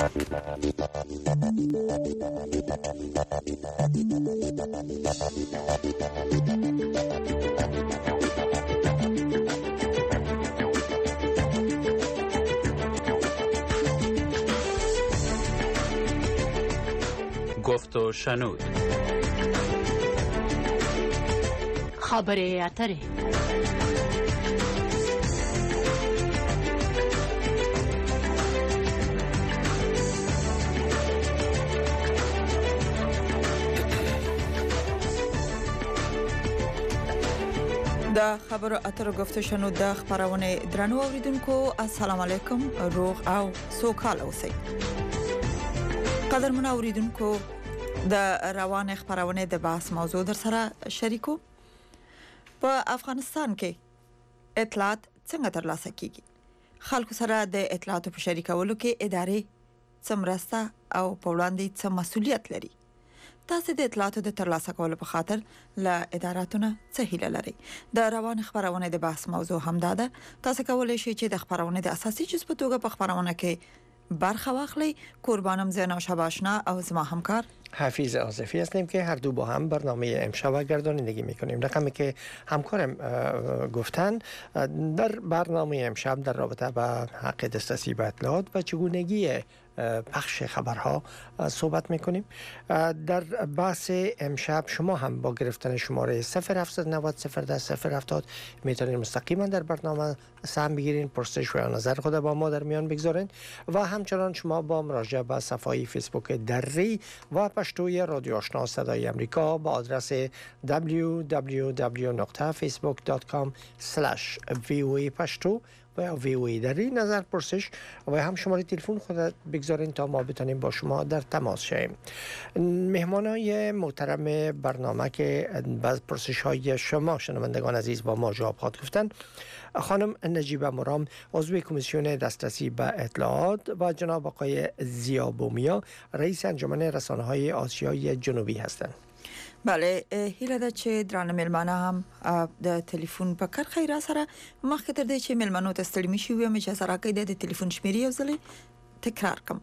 گفت و شنود. خبره اتره. د خبرو اترو گفت و شنود د خبرونه درنو اوریدونکو السلام علیکم، روغ او سوکال اوسئ. قدرمن اوریدونکو د روان خبرونه د بحث موضوع در سره شریکو. په افغانستان کې اطلاعات څنګه ترلاسه کیږي؟ خلکو سره د اطلاعاتو په شریکولو کې ادارې څه مرسته او په وړاندې څه مسؤلیت لري؟ تاسو د اطلاعاتو د ترلاسه کولو په خاطر له اداراتونه څه هیله لري؟ د روان خبرونه د بحث موضوع همدا ده. تاسو کولای شئ چې د خبرونه د اساسي جزء په توګه په خبرونه کې برخه واخلي. قربانم زینا شباشنا او زما همکار حفیظ آصفی هستیم که هر دو با هم برنامه امشب گردانندگی میکنیم. رقمی که همکارم گفتن در برنامه امشب در رابطه با حق دسترسی به اطلاعات و چگونگی پخش خبرها صحبت میکنیم. در بحث امشب شما هم با گرفتن شماره 0790 010 070 میتونید مستقیما در برنامه سهم بگیرین، پرسش و نظر خود با ما در میان بگذارین و همچنان شما با مراجعه به صفحه فیسبوک دری و پشتوی رادیو آشنا صدای امریکا با آدرس www.facebook.com/voa پشتو و ویوی دری نظر پرسش و هم شماره تلفن خود بگذارین تا ما بتونیم با شما در تماس شیم. مهمانای محترم برنامه که بعض پرسش های شما شنوندگان عزیز با ما جواب خواهد گفتن، خانم نجیبه مرام عضو کمیسیون دسترسی به اطلاعات و جناب آقای ضیا بومیا رئیس انجمن رسانه‌های آسیای جنوبی هستند. بله، هیله ده چې درانه ملمانه هم د تلیفون په کرخه را سره مخکې تر دې چې ملمانو ته ستړي مشي وي اجازه راکړئ د تلیفون شمیرې یو ځل تکرار کړم.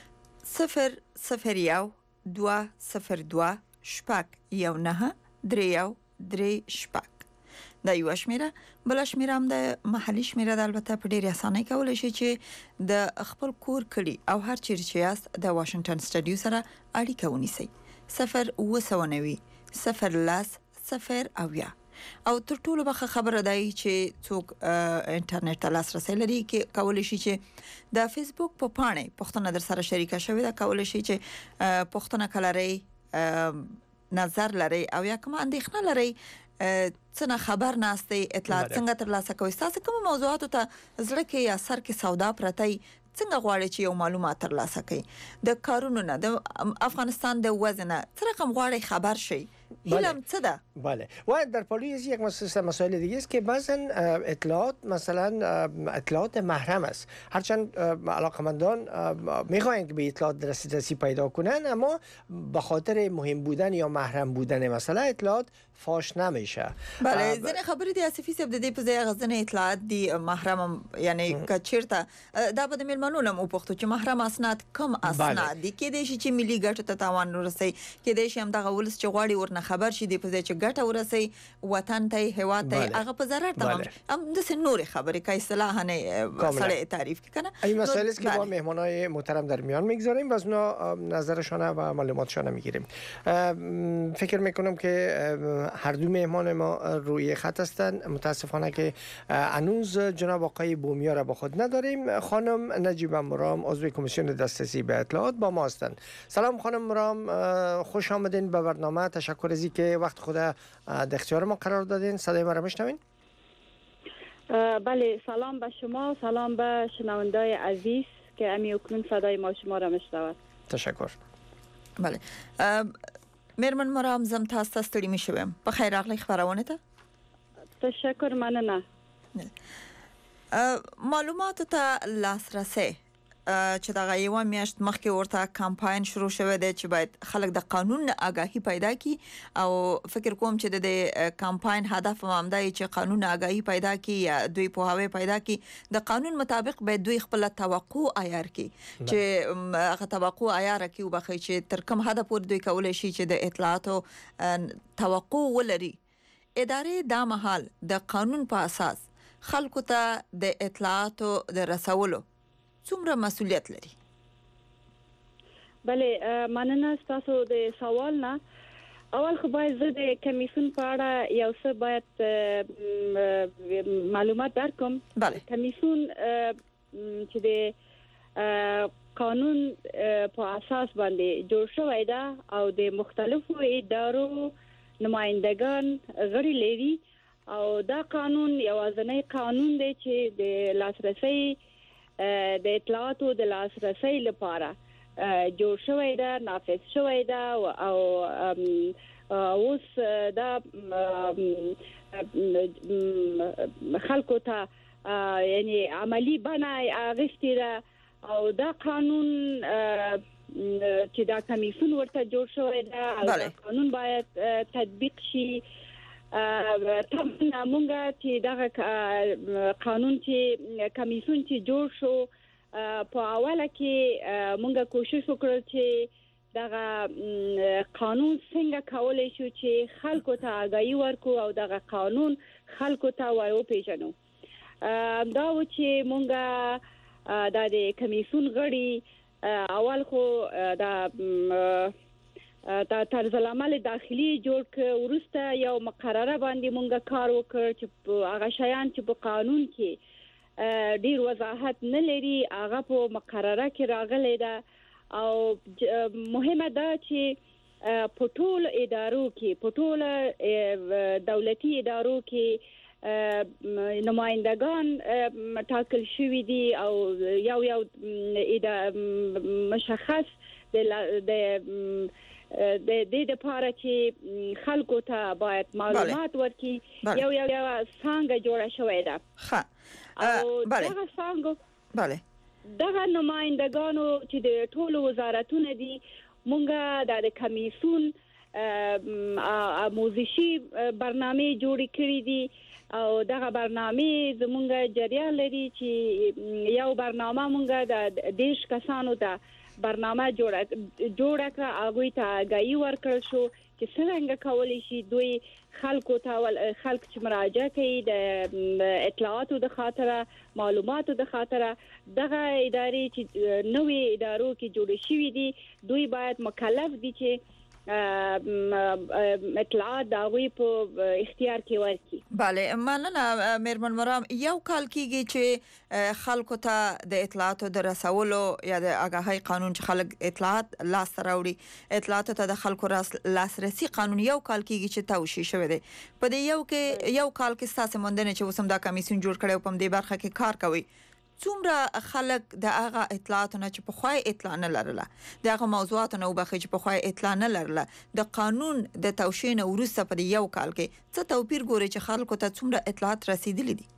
001 202 شپږ 19 31 شپږ دا یو شمیره. بل شمیره هم د محلي شمیره د البته په ډېر اسانۍ کولای شي چې د خپل کور کلی او هر چیرې چې یاست د واشنگټن سټډیو سره اړیکه ونیسئ. 0 او تر ټولو به خبره دی چې څوک انټرنیټ ته لاسرسي لري کې کولای شي چې د فیسبوک په پاڼې پښتنه در سره شریکه شوی دا کولای شي چې پښتنه کلري نظر لري او یا کوم اندېښنه لري څنګه خبر ناشته اطلاعات څنګه ترلاسه کوي. تاسو کوم موضوعاتو ته زړه کې یا سر کې سودا پرتای څنګه غواړي چې یو معلومات ترلاسه کړي؟ د کارونو نه د افغانستان د وزن څه رقم غواړي خبر شي؟ هیلم څه ده؟ بله، و در پالوی از یک مسائل دیگه است که بعضا اطلاعات مثلا اطلاعات محرم است. هرچند علاقمندان میخواین که به اطلاعات دسترسی پیدا کنن اما به خاطر مهم بودن یا محرم بودن مثلا اطلاعات فاش نمیشه. بله، زنه خبری دی اسفی سب د دې په ځای غزنه اطلاعات دی محرم یعنی کچیرته دا به د ملمنو او پښتو چې محرم اسناد کم اسناد دي کې د شي چې ملي ګټه ته تاوان ورسي کې د شي هم دغه ولس چې غواړي ورنه خبر شي د په ځای چې ګټه ورسي وطن ته هوا ته هغه په ضرر تمام هم د نور خبرې کای اصطلاح نه سره تعریف کنه. این مسائل است که با مهمانای محترم در میان میگذاریم و از اونا نظرشون و معلوماتشون میگیریم. فکر میکنم که هر دو مهمان ما روی خط هستند. متاسفانه که هنوز جناب آقای بومیا را با خود نداریم. خانم نجیبه مرام عضو کمیسیون دسترسی به اطلاعات با ما هستند. سلام خانم مرام، خوش آمدین به برنامه. تشکر از اینکه وقت خود در اختیار ما قرار دادین. صدای ما را میشنوین؟ بله، سلام به شما، سلام به شنوندای عزیز که امی اکنون صدای ما شما را میشنوند. تشکر. بله، میرمن مرام زم تاسو ستړي مشوم. په خیر راغلی خبرونه ته. تشکر، مننه. معلوماتو ته لاسرسي چې دا غیوه میاشت مخکې ورته کمپاین شروع شوه دی چې باید خلک د قانون آگاهی پیدا کړي او فکر کوم چې د کمپاین هدف هم دی چې قانون آگاهی پیدا کړي یا دوی په هوی پیدا کړي د قانون مطابق باید دوی خپل توقع عیار کړي چې هغه توقع عیار کړي او بخښي چې تر کوم حد پورې دوی کولای شي چې د اطلاعاتو توقع ولري. ادارې دا مهال د قانون په اساس خلکو ته د اطلاعاتو د رسولو څومره مسؤلیت لري؟ بله مننه تاسو د سوال نه. اول خو باید زه د کمیسیون په اړه یو څه باید معلومات درکوم. بله. کمیسیون چې د قانون په اساس باندې جوړ شوی ده او د مختلفو ادارو نمائندگان غړي لري او دا قانون یوازینی قانون دی چې د لاسرسي د اطلاعاتو د لاسرسي لپاره جوړ شوی ده، نافذ شوی ده او اوس دا خلکو ته یعنی عملی بنا اغشتي ده او دا قانون چې دا کمیسیون ورته جوړ شوی ده او دا قانون باید تطبیق شي. طبعا مونږه چې دا قانون چې کمیسیون چې جوړ شو په اوله کې مونږه کوشش وکړو چې دا قانون څنګه کولای شو چې خلکو ته آگاهی ورکو او دا قانون خلکو ته وایو پیژنو. دا و چې مونږه د کمیسیون غړي اول خو دا طرز العمل داخلي جوړ ک ورسته یو مقرره باندې مونږه کار وکړ چې هغه شیان چې په قانون کې ډیر وضاحت نه لري هغه په مقرره کې راغلي ده او مهمه ده چې په ټول ادارو کې په ټول دولتي ادارو کې نمائندگان ټاکل شوی دي او یو مشخص د لپاره چې خلکو ته باید معلومات ورکړي یو څنګه جوړه شوې ده. او دغه څنګه دغه نمائندگانو چې د ټولو وزارتونو دي مونږه د کمیسیون آموزشي برنامه جوړې کړې دي او دغه برنامه زمونږ جریان لري چې یو برنامه مونږه د دیش کسانو ته برنامه جوړه کړه هغه ته آگاهی ورکړل شو چې څنګه کولای شي دوی خلکو ته خلک چې مراجعه کوي د اطلاعاتو د خاطره معلوماتو د خاطره دغه ادارې چې نوې ادارو کې جوړ شوې دي دوی باید مکلف دي چې اطلاعات د هغوی په اختیار کې ورکړي. بله مننه میرمن مرام. یو کال کېږي چې خلکو ته د اطلاعاتو د رسولو یا د آگاهی قانون چې خلک اطلاعات لاس راوړي اطلاعاتو ته د خلکو لاسرسي قانون یو کال کېږي چې توشیح شوی دی. په دې یو کال کې ستاسو موندنه چې وسم دا کمیسیون جوړ کړي او په دې برخه کې کار کوي څومره خلک د هغه اطلاعاتونه چې په خوای اطلاع نه لرله د هغه موضوعاتونه وبخې چې په خوای اطلاع نه لرله د قانون د توشیح نه وروسته په یو کال کې څه توپیر ګوري چې خلکو ته څومره اطلاعات رسیدلي دي؟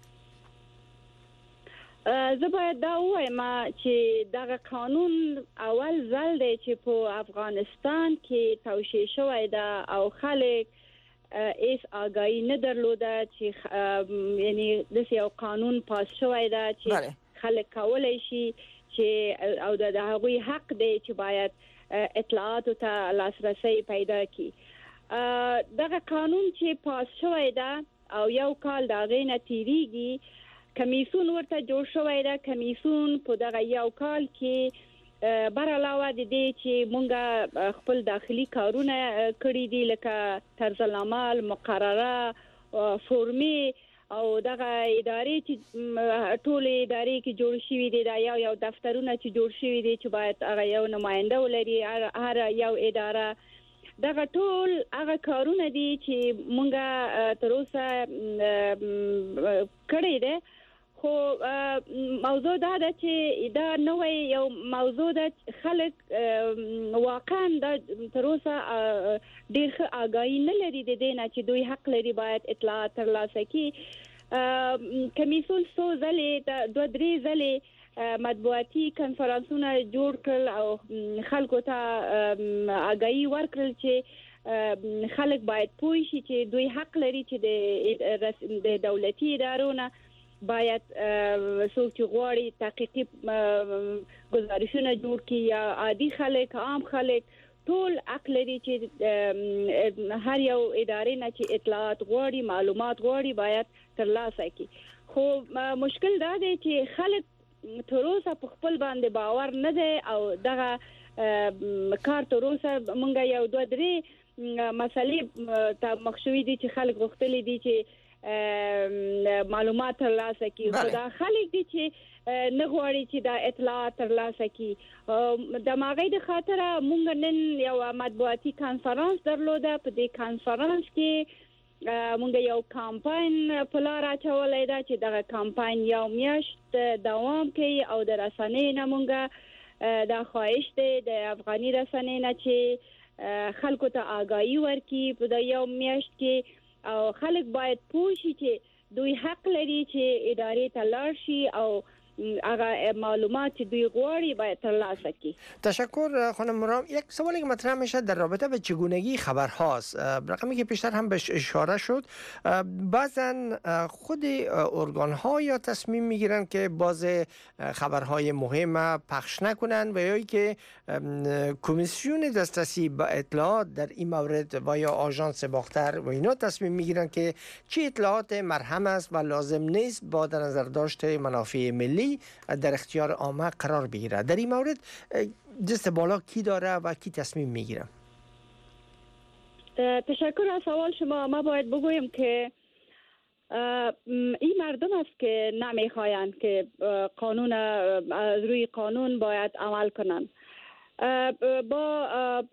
زه باید دا وایم چې دغه قانون اول ځل دی چې په افغانستان کې توشیح شوی ده او خلک ایس آگاهی نه درلوده چې یعنی د یو قانون پاس شوی ده چې خلک کولای شي چې او د هغوی حق دی چې باید اطلاعاتو ته لاسرسي پیدا کړي. دغه قانون چې پاس شوی ده او یو کال دا غینه تیریږي کمیسیون ورته جوړ شوی ده. کمیسیون په دغه یو کال کې بر علاوه د دې چې مونږه خپل داخلي کارونه کړی دي لکه طرز العمل مقرره فورمې او دغه ادارې چې ټول ادارې کې جوړ شوی دي دا یو دفترونه چې جوړ شوی دي چې باید هغه یو نماینده ولري هر یو اداره دغه ټول هغه کارونه دي چې مونږه تر اوسه کړی دي. خو موضوع دا ده چې دا نوې یو موضوع ده خلک واقعا دا تر اوسه ډېر ښه آگاهی نه لري د دې نه چې دوی حق لري باید اطلاعات ترلاسه کړي. کمیسیون څو ځلې دوه درې ځلې مطبوعاتي کنفرانسونه جوړ کړل او خلکو ته آگاهی ورکړل چې خلک باید پوه شي چې دوی حق لري چې د دولتي ادارو نه باید څوک چې غواړي تحقیقي گزارشونه جوړ کړي یا عادي خلک عام خلک ټول حق لري چې هر یو ادارې نه چې اطلاعات غواړي معلومات غواړي باید ترلاسه کړي خو مشکل دا دی چې خلک تر اوسه په خپل باندې باور نه دی او دغه کار تر اوسه مونږ یو دوه درې مسلې ته مخشوي دي چې خلک غوښتلي دي چې معلومات ترلاسه کړي خو دا خلک دي چې نه غواړي چې دا اطلاعات ترلاسه کړي د ماغې د خاطر مونږ نن یو مطبوعاتي کانفرنس درلوده په دې کانفرنس کې مونږ یو کمپاین په لار اچولای دا چې دغه کمپاین یو میاشت دوام کوي او د رسنۍ نه مونږ د خواهش دی د افغاني رسنۍ نه چې خلکو ته آگاهی ورکړي په یو میاشت کې او خلک باید پوه شي چې دوی حق لري چې ادارې ته لاړ شي او هغه معلومات دوی غواړي باید ترلاسه کړي. تشکر خانم مرام. یک سوالی که مطرح میشه در رابطه به چگونگی خبرهاست، رقمی که پیشتر هم بهش اشاره شد، بعضن خود ارگان ها یا تصمیم میگیرن که باز خبرهای مهم پخش نکنن و یا که کمیسیون دسترسی به اطلاعات در این مورد و یا آژانس باختر و اینا تصمیم میگیرن که چه اطلاعات مرهم است و لازم نیست با در نظر داشته منافع ملی در اختیار عامه قرار بگیره. در این مورد دست بالا کی داره و کی تصمیم میگیره؟ تشکر از سوال شما. ما باید بگویم که این مردم است که نمیخواین که قانون از روی قانون باید عمل کنند. با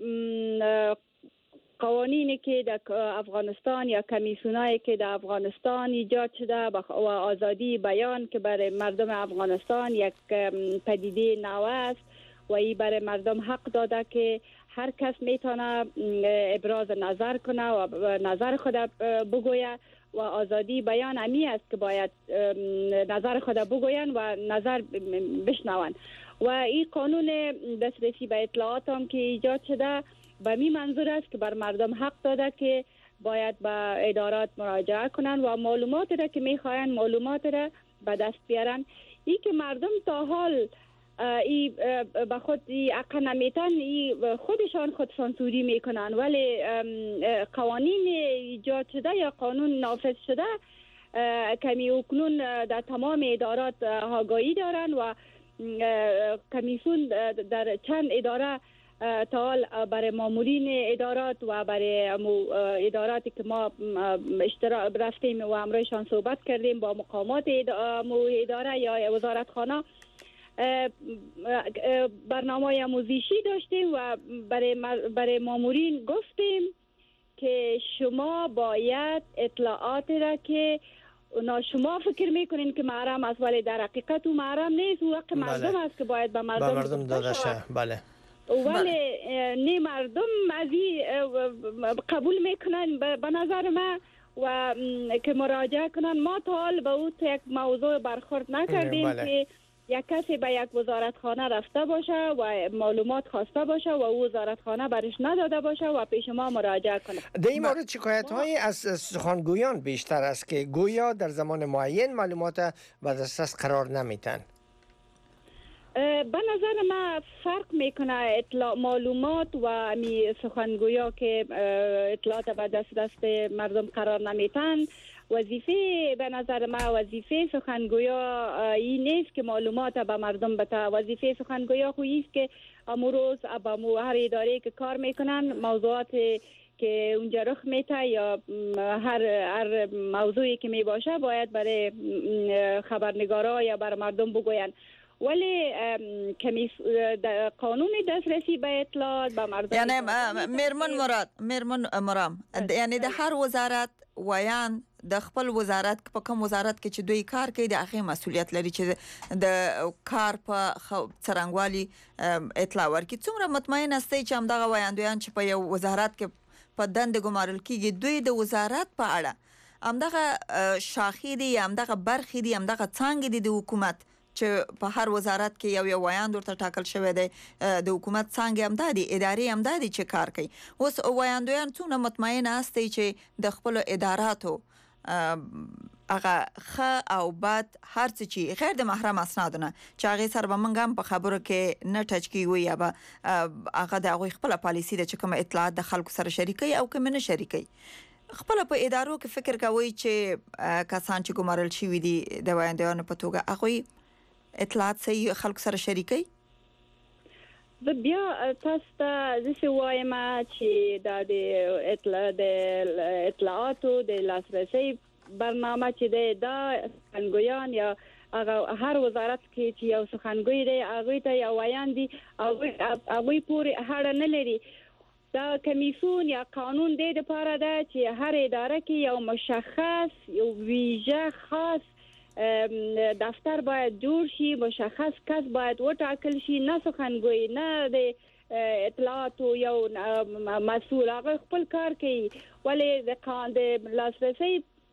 قوانینی که در افغانستان یا کمیسیونایی که در افغانستان ایجاد شده و آزادی بیان که برای مردم افغانستان یک پدیده نو است و این برای مردم حق داده که هر کس میتونه ابراز نظر کنه و نظر خود بگوید و آزادی بیان امی است که باید نظر خود بگوین و نظر بشنون و این قانون دسترسی به اطلاعات هم که ایجاد شده به می منظور است که بر مردم حق داده که باید به ادارات مراجعه کنند و معلومات را که میخواین معلومات را به دست بیارن. این که مردم تا حال به خود حق نمیتن خودشان خود سانسوری میکنن ولی قوانین ایجاد شده یا قانون نافذ شده کمی اکنون در تمام ادارات آگاهی دارن و کمیسیون در چند اداره تا حال برای مامورین ادارات و برای اداراتی که ما اشتراک رفتیم و امروزشان صحبت کردیم با مقامات اداره یا وزارتخانه برنامه آموزشی داشتیم و برای مامورین گفتیم که شما باید اطلاعات را که شما فکر میکنین که محرم است ولی در حقیقت او محرم نیست، او حق مردم است که باید به مردم داده شه. بله. ولی نه مردم از قبول میکنن به نظر ما و که مراجعه کنن. ما تا حال به او یک موضوع برخورد نکردیم که یک کسی به یک وزارتخانه رفته باشه و معلومات خواسته باشه و او وزارتخانه برش نداده باشه و پیش ما مراجعه کنه. در این مورد شکایت های از سخنگویان بیشتر است که گویا در زمان معین معلومات به دسترس قرار نمیتن. به نظر ما فرق میکنه معلومات و سخنگویا که اطلاعات به دست مردم قرار نمیتن. وظیفه به نظر ما وظیفه سخنگویا این نیست که معلومات به مردم بده. وظیفه سخنگویا خویی است که امروز با هر اداره که کار میکنن موضوعات که اونجا رخ میته یا هر موضوعی که می باشه باید برای خبرنگارا یا برای مردم بگوین. ولی قانون دسترسی به اطلاعات به مردم یعنی مرمن مرام یعنی د هر وزارت ویان د خپل وزارت په کوم وزارت کې چې دوی کار کوي د هغه مسؤلیت لري چې د کار په څرنګوالي اطلاع ورکړي. څومره مطمئن استئ چې همدغه ویاندویان چې په یو وزارت کې په دند ګمارل کیږي دوی د وزارت په اړه همدغه شاخې دي همدغه برخې دي همدغه څانګې دي د حکومت چې په هر وزارت کې یو وایاند ورته ټاکل شوی دی د حکومت څنګه هم دادي ادارې هم دادي چې کار کوي اوس وایاندویان څونه مطمئن استي چې د خپل اداراتو هغه خ او بد هر څه چې غیر د محرم اسنادونه چې هغه سره به منګم په خبرو کې نه ټچ کیږي یا به هغه د هغه خپل پالیسی د چکم اطلاعات د خلکو سره شریکي او کوم نه شریکي خپل په ادارو کې فکر کوي چې کسان چې ګمارل شوی دي د وایاندویانو په توګه هغه اطلاعات صحیح خلکو سره شریکي د بیا تاسو ته زه وایم چې د اطلاعاتو د لاسرسي برنامه چې د سخنګویان یا هر وزارت کې چې یو سخنګوی دی هغه ته یو وایان دي هغه پورې هړ نه لري دا کمیسیون یا قانون دی د لپاره ده چې هر اداره کې یو مشخص یو ویژه خاص دفتر باید جوړ شي مشخص کس باید وټاکل شي نه سخنګوی نه د اطلاعاتو یو مسؤل هغه خپل کار کوي ولې د لاسرسي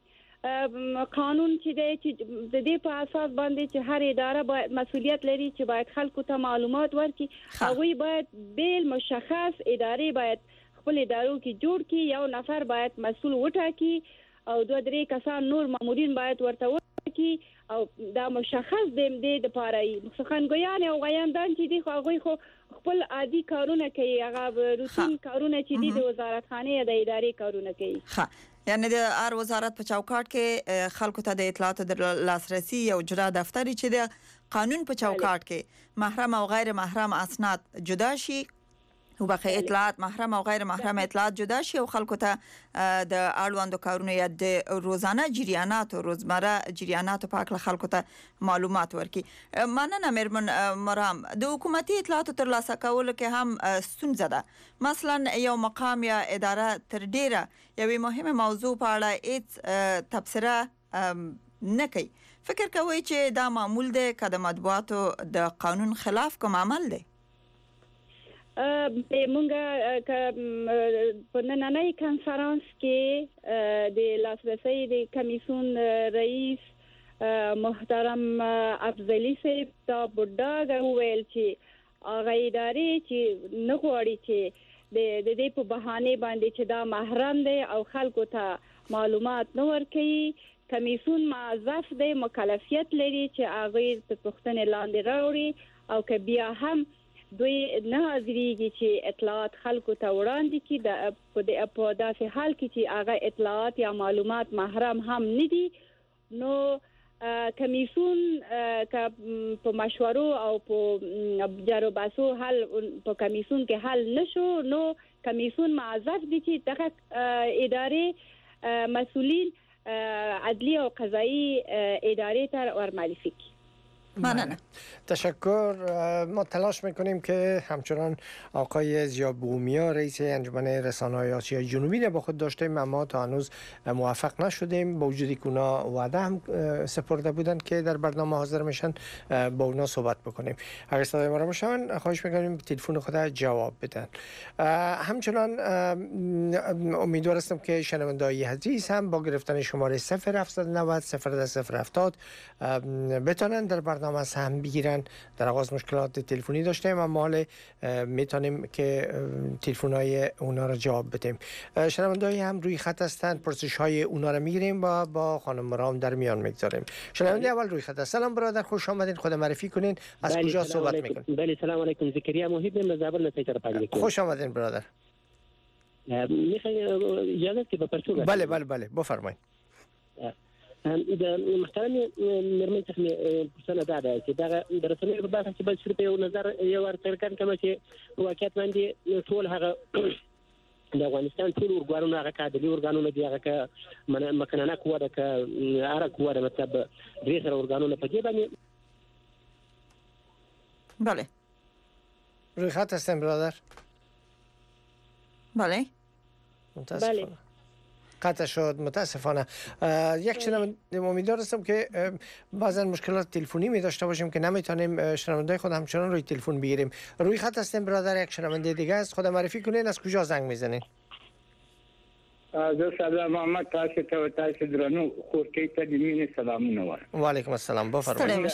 قانون چې د دې په اساس باندې چې هر اداره باید مسؤلیت لري چې باید خلکو ته معلومات ورکړي هغه باید بیل مشخص ادارې باید خپل ادارو کې جوړ کړي یو نفر باید مسؤل وټاکي او دوه درې کسان نور مامورین باید ورته وټاکي او دا مشخص د لپاره سخنګویان او غیاندان چې دي خو خپل عادي کارونه کوي هغه روتین کارونه چې دي د وزارت خانه یا د ادارې کارونه کوي ها یعنی د هر وزارت په چوکاټ کې خلکو ته د اطلاعاتو د لاسرسي یو جدا دفتری چې د قانون په چوکاټ کې محرم او غیر محرم اسناد جدا شي او بقیه اطلاعات محرم او غیر محرم اطلاعات جدا شي او خلکو ته د اړوندو کارونو یا د روزانه جریانات او روزمره جریانات په اړه خلکو ته معلومات ورکړي مننه مرمن مرام د حکومتي اطلاعاتو تر لاسه کولو کې هم ستونزه ده مثلا یو مقام یا اداره تر ډیره یوې مهمه موضوع په اړه هیڅ تبصره نه کوي فکر کوي چې دا معمول دی که د مطبوعاتو د قانون خلاف کوم عمل دی مونږه په نننۍ کانفرنس کې د لاسرسي د کمیسیون رئیس محترم افضلی صاحب دا بډاګه ویل چې هغه ادارې چې نه غواړي چې د دې په بهانه باندې چې دا محرم دی او خلکو ته معلومات نه ورکړي کمیسیون معذف دی مکلفیت لري چې هغه په پښتنه لاندې راوړي او که بیا هم دوی نه حاضرېږي چې اطلاعات خلکو ته وړاندې کړي په داسې حال کې چې هغه اطلاعات یا معلومات محرم هم نه دي نو کمیسیون په مشورو او په جارو باسو حل په کمیسیون کې حل نشو نو کمیسیون معذف دي چې دغه ادارې مسؤلین عدلی او قضایی ادارې ته ورمعرفي کړي ممنونم. تشکر. ما تلاش میکنیم که همچنان آقای ضیا بومیا رئیس انجمن رسانه‌های آسیای جنوبی را با خود داشتیم اما تا هنوز موفق نشدیم با وجودی که اونا وعده هم سپرده بودند که در برنامه حاضر میشن با اونا صحبت بکنیم. اگر صدای ما را بشنون خواهش میکنیم تلفن خود جواب بدن. همچنان امیدوار هستم که شنونده‌های عزیز هم با گرفتن شماره 0790 01070 بتونن در برنامه سهم بگیرن. در آغاز مشکلات تلفنی داشتیم اما حالا میتونیم که تلفن‌های اونا رو جواب بدیم. شنونده‌های هم روی خط هستند پرسش‌های اونا رو میگیریم و با خانم مرام در میان میگذاریم. شنونده اول روی خط. سلام برادر خوش آمدین خود معرفی کنین از کجا صحبت میکنین؟ بله سلام علیکم زکریا محیب من زابل نتیجه پنج خوش آمدین برادر. میخوای اجازه که به پرتو بله بفرمایید. د محترم مرمن څخه پوښتنه ده چې دا د رسنیو په بحث کې بل صرف یو نظر یو ورکړم کوم چې واقعیت باندې ټول هغه د افغانستان ټول ورګانونه هغه کادري ورګانونه دي هغه مکنانه قوه ده که اره قوه ده مطلب درې سره ورګانونه په دې باندې بله روی خط هستم برادر. بله متاسفانه قطع شد متاسفانه. یک شنونده امیدوار هستم که بعضا مشکلات تلفنی می داشته باشیم که نمیتونیم شنونده خود همچنان روی تلفن بگیریم. روی خط هستیم برادر یک شنونده دیگه است خود معرفی کنین از کجا زنگ میزنین؟ زه سلام محمد تاسو ته درنو خورکې ته د مینې سلامونه وایم. وعلیکم السلام. بفرمایئ.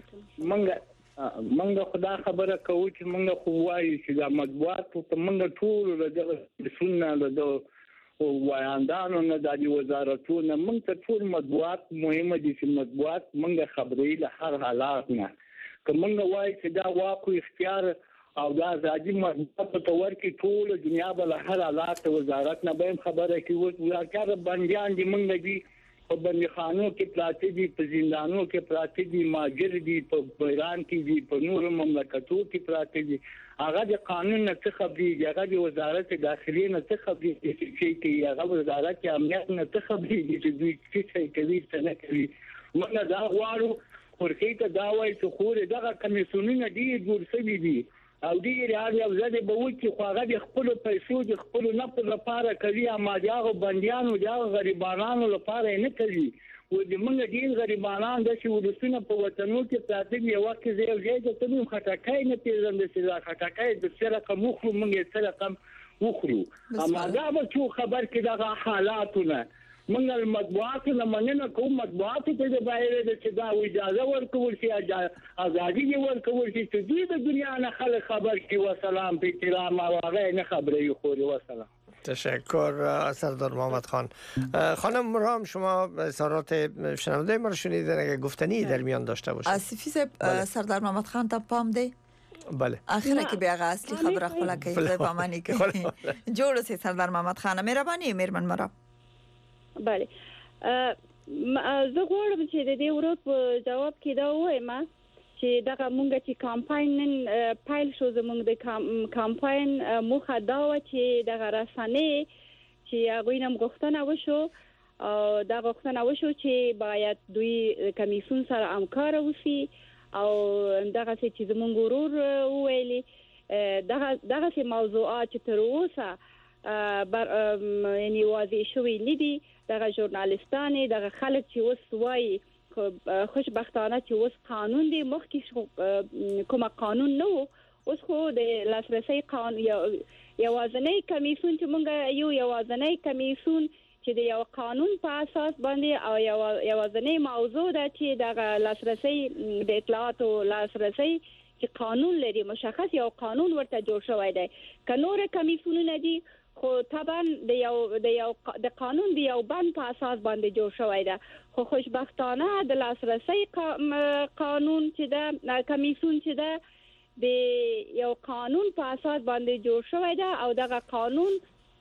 منګه خدا خبره کوو چې منګه خو وایي چې د مطبوعات ته منګه ټول د سنن د وایاندانو نه د وزارتونو منګه ټول مطبوعات مهمه دي چې مطبوعات منګه خبرې له هر حالات نه کومنګ وایي چې دا واکو اختیار او دا ځاجي مطبوعات ته ورکی ټول دنیا بل هر حالات وزارت نه به خبره کوي ورکار بنديان دي منګه دي په بندخانو کې پراته دي په زندانونو کې پراته دي ماجر دي په ایران کې دي په نور مملکتونو کې پراته دي هغه د قانون نه څه خبري دي هغه د وزارت داخلي نه څه خبري دي چې هغه وزارت امنیت نه څه خبري دي چې دوی څه کوي څه نه کوي موږ دا غواړو ورته ته دا وایي چې خو دغه کمیسیونونه دي جوړ شوي دي او دې ریاضي او زده به و چې خو هغه د خپل پیسو د خپل نفس لپاره کوي اما دغه بنديانو دغه غریبانو لپاره نه کوي و دې موږ دې غریبانان د شي ولسونه په وطنو کې پراته دي یو کې زه یو ځای ته نو خټکای نه پیژند چې خټکای د سره کوم خو موږ سره کوم وخرو اما دا به چې خبر کې دغه حالاتونه موږ المطبوعات نه مننه کوم مطبوعات ته د بایره د چې دا اجازه ورکول شي ازادي ورکول شي چې دوی د دنیا نه خلک خبر کی و سلام به احترام او هغه نه خبرې خوري و سلام. تشکر سردار محمد خان. خانم مرام شما اظهارات شنونده ما رو شنیدین اگه گفتنی در میان داشته باشید. آصفی سردار محمد خان تا پام دی. بله آخره که بیا اصلی خبر خپل کوي په پامانی کوي جوړ سي سردار محمد خان مهرباني میرمن مرا. بله زه غواړم چې د دې ورو په جواب کې دا وایم چې دغه مونږ چې کمپاین نن پایل شو زمونږ د کمپاین مخه دا و چې دغه رسنۍ چې هغه نم غوښتنه وشو او دا غوښتنه وشو چې باید دوی کمیسیون سره همکار وسی او دغه چې زمونږ ورور ویلي دغه موضوعات چې تر اوسه یعنی واضح شوی ندي دغه ژورنالیستانه دغه خلک چې اوس وایي خوشبختانه چې اوس قانون دی مخکې کوم قانون نو اوس خو د لاسرسي قانون یوازنی کمیسیون چې مونږ یوازنی کمیسیون چې د یو قانون په اساس باندې او یوازنی موضوع ده چې دغه لاسرسي د اطلاعات او لاسرسي چې قانون لري مشخص یو قانون ورته جوړ شوی دی کنور کمیسیونونه دي خو طبعا د قانون دی یو بند په اساس باندې جوړ شوی دی خو خوشبختانه د لاسرسي قانون چې د کمیسیون چې د یو قانون په اساس باندې جوړ شوی دی او دغه قانون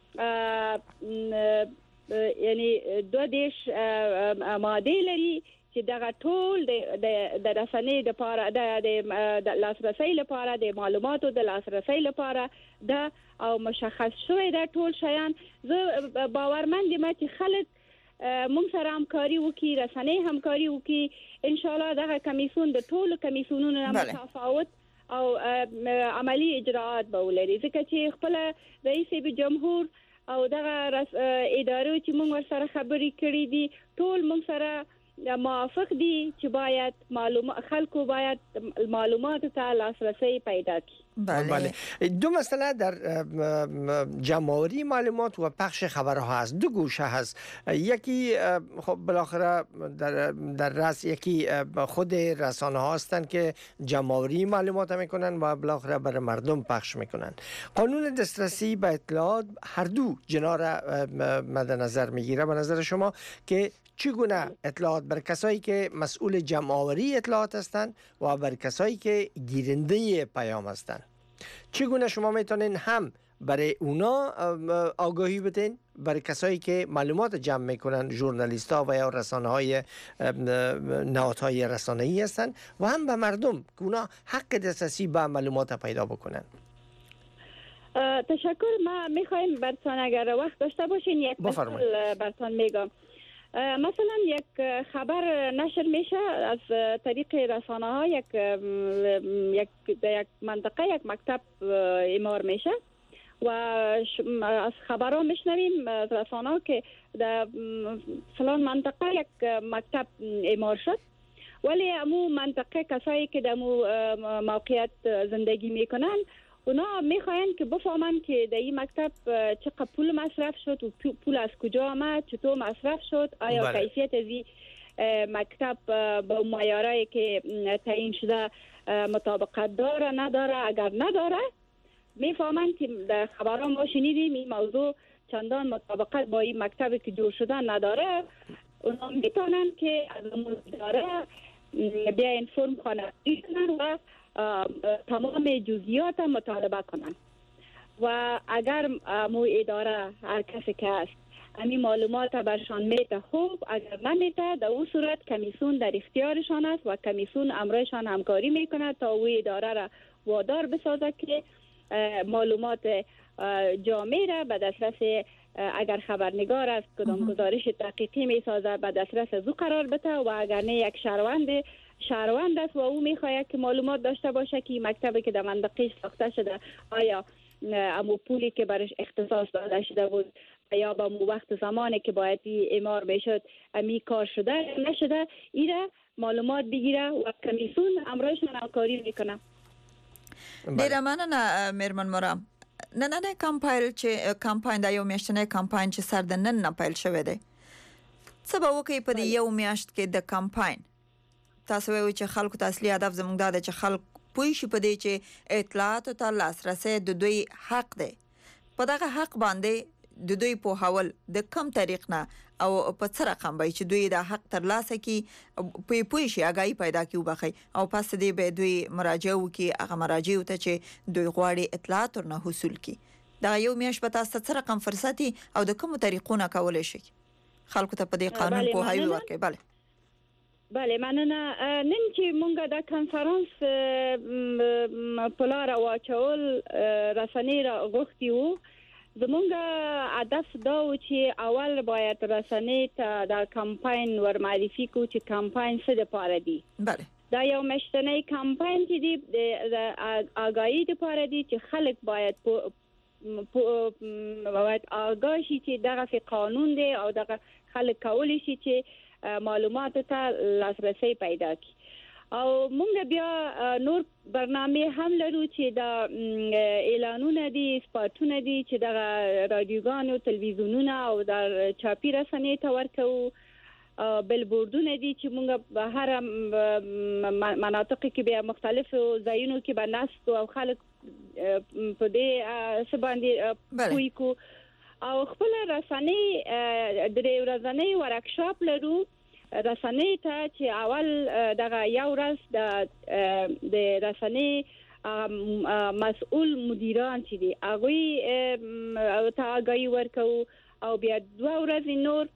یعنی 22 ماده لري چې دغه ټول د رسنۍ لپاره د لاسرسي لپاره د معلوماتو د لاسرسي لپاره د او مشخص شوی دا ټول شیان زه باورمند یم چې خلک موږ سره همکاري وکړي رسنۍ همکاري وکړي ان شاء الله دغه کمیسیون د ټول کمیسیونونو نه متفاوت او عملی اجراءات به ولري ځکه چې خپل رئیس جمهور او دغه ادارو چې موږ سره خبرې کړې دي ټول موږ سره موافق دي چې باید خلکو باید معلومات ته لاسرسی پیدا کړي. بله دو مسئله در جمع‌آوری معلومات و پخش خبرها هست دو گوشه هست یکی خب بالاخره در رأس یکی خود رسانه ها هستند که جمع‌آوری معلومات میکنن و بالاخره برای مردم پخش میکنن قانون دسترسی به اطلاعات هر دو جنا را مد نظر میگیره به نظر شما که چگونه اطلاعات بر کسایی که مسئول جمع‌آوری اطلاعات هستند و بر کسایی که گیرنده پیام هستند چگونه شما میتونین هم برای اونا آگاهی بدین برای کسایی که معلومات جمع میکنن ژورنالیست‌ها و یا رسانه‌های نهادهای رسانه‌ای هستند و هم به مردم که اونا حق دسترسی به معلومات پیدا بکنن. تشکر. ما میخوایم براتون اگر وقت داشته باشین یک مثال براتون میگم. مثلا یک خبر نشر میشه از طریق رسانه ها یک منطقه یک مکتب اعمار میشه و از خبرها میشنویم از رسانه ها که در فلان منطقه یک مکتب اعمار شد ولی امو منطقه کسایی که در موقعیت زندگی میکنن اونا میخواین که بفهمن که در این مکتب چقدر پول مصرف شد و پول از کجا آمد، چطور مصرف شد، آیا کیفیت از این مکتب با معیارایی که تعیین شده مطابقت داره نداره. اگر نداره میفهمن که در خبرها ما شنیدیم این موضوع چندان مطابقت با این مکتبی که جور شده نداره. اونا میتونن که از اداره بیاین فرم خانگی کنن و تمام جزئیات مطالبه کنن و اگر مو اداره هر کسی که هست همین معلومات برشان میده خوب، اگر نمیده در اون صورت کمیسیون در اختیارشان است و کمیسیون امرایشان همکاری میکنه تا او اداره را وادار بسازه که معلومات جامع را به دسترس اگر خبرنگار است کدام گزارش تحقیقی میسازه به دسترس از او قرار بده و اگر نه یک شهروند است و او میخواهد که معلومات داشته باشه که مکتبی که در منطقه ساخته شده آیا امو پولی که برش اختصاص داده شده بود یا با وقت زمانی که باید اعمار میشد امی کار شده نشده، ایره معلومات بگیره و کمیسیون امرایشان همکاری میکنه. ډیره مننه میرمن مرام. نننه کمپاین دا یو میاشتنی کمپاین چې سر د نن نه پیل شوی دی، څه به وکړي په دې یو میاشت کې د کمپاین؟ تاسو وایئ چې خلکو ته اصلي هدف زموږ دا دی چې خلک پوه شي په دې چې اطلاعاتو ته لاسرسی د دوی حق دی. په دغه حق باندې د دوی پوهول د کم طریق نه او په څه رقم به چې دوی دا حق ترلاسه کړي پوه شي آگاهي پیدا کړي وبخي او پس دې به دوی مراجعه وکړي هغه مراجعو ته چې دوی غواړي اطلاعات ورنه حاصل کړي. دا یو میاشت به تاسو څه رقم فرصتي او د کوم طریقونو کولای شي خلکو ته په دې قانون پوهاوی ورکړي؟ بله مننه. نن چې مونږ دا کانفرنس پلار واچول رسنۍ را غوښتي وو، زمونږ هدف دا و چې اول باید رسنۍ ته دا کمپاین ور معرفي کو چې کمپاین څه دپاره دی. بله دا یو میاشتنی کمپاین چې دی د آگاهی دپاره دی چې خلک باید آگاه شي چې دغه قانون دی او دغه خلک کولی شي چې معلوماتو ته لاسرسی پیدا کړي. او مونږ بیا نور برنامه هم لرو چې دا اعلانونه دي، سپاټونه دي چې د رادیوګانو، تلویزیونونو او د چاپی رسنۍ ته ورکو، بلبوردونه دي چې مونږ په هر مناطق کې بیا مختلفو ځایونو کې به نست او خلک په دې څه باندې پوي کو. او خپل رسنۍ درې ورځنی ورکشاپ لرو رسنۍ ته چې اول دغه یو ورځ د رسنۍ مسؤل مدیران چې دي هغوی ته آگاهی ورکو او بیا 2 ورځې نور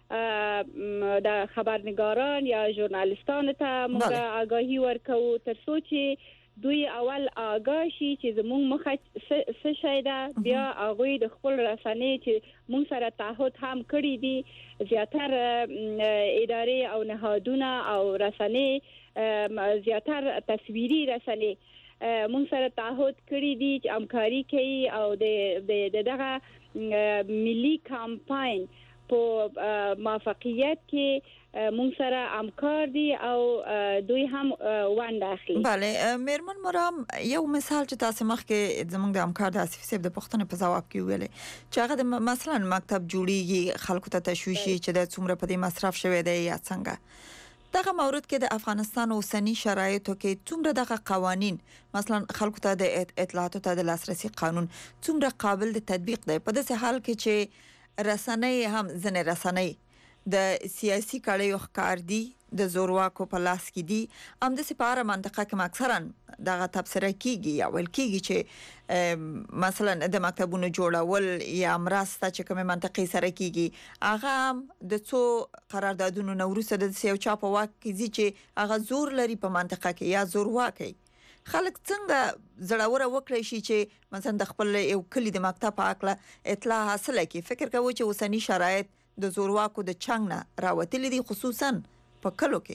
د خبرنگاران یا ژورنالیستانو ته موږ آگاهی ورکو تر څو چې دوی اول آگاه شي چې زموږ مخه څه شی ده. بیا هغوی د خپل رسنۍ چې موږ سره تعهد هم کړی دي، زیاتر ادارې او نهادونه او رسنۍ زیاتر تصویري رسنۍ موږ سره تعهد کړی دي چې همکاري کوي او د دغه ملي کمپاین په موافقیت کې مونږ سره همکار دي او دوی هم ونډه اخلي. بله میرمن مرام، یو مثال چې تاسو مخکې زموږ د همکار د آصف صاحب د پوښتنې په ځواب کې ویلې چې هغه مثلا مکتب جوړیږي، خلکو ته تشویشي چې د څومره په دې مصرف شوی دی یا څنګه. دغه مورد کې د افغانستان اوسنی شرایطو کې څومره دغه قوانین مثلا خلکو ته د اطلاعاتو ته د لاسرسي قانون څومره قابل د تطبیق دی په داسې حال کې چې رسنۍ هم ځنې رسنۍ د سیاسي کړیو ښکار دي، د زورواکو په لاس کې دي. همداسې په هره منطقه کې اکثرا دغه تبصره کیږي یا ویل کیږي چې مثلا د مکتبونو جوړول یا مرسته چې کومه منطقې سره کیږي هغه د څو قراردادونو نو وروسته د سیو چا په واک کې دي چې هغه زور لري په منطقه کې یا زورواکي. خلک څنګه زړور وکړي شي چې مثلا د خپل یو کلی د مکتب په اړه اطلاع حاصله کړي؟ فکر کوي چې اوسنی شرایط د زورواکو د چنګ نه راوتلي دي خصوصا په کلو کې؟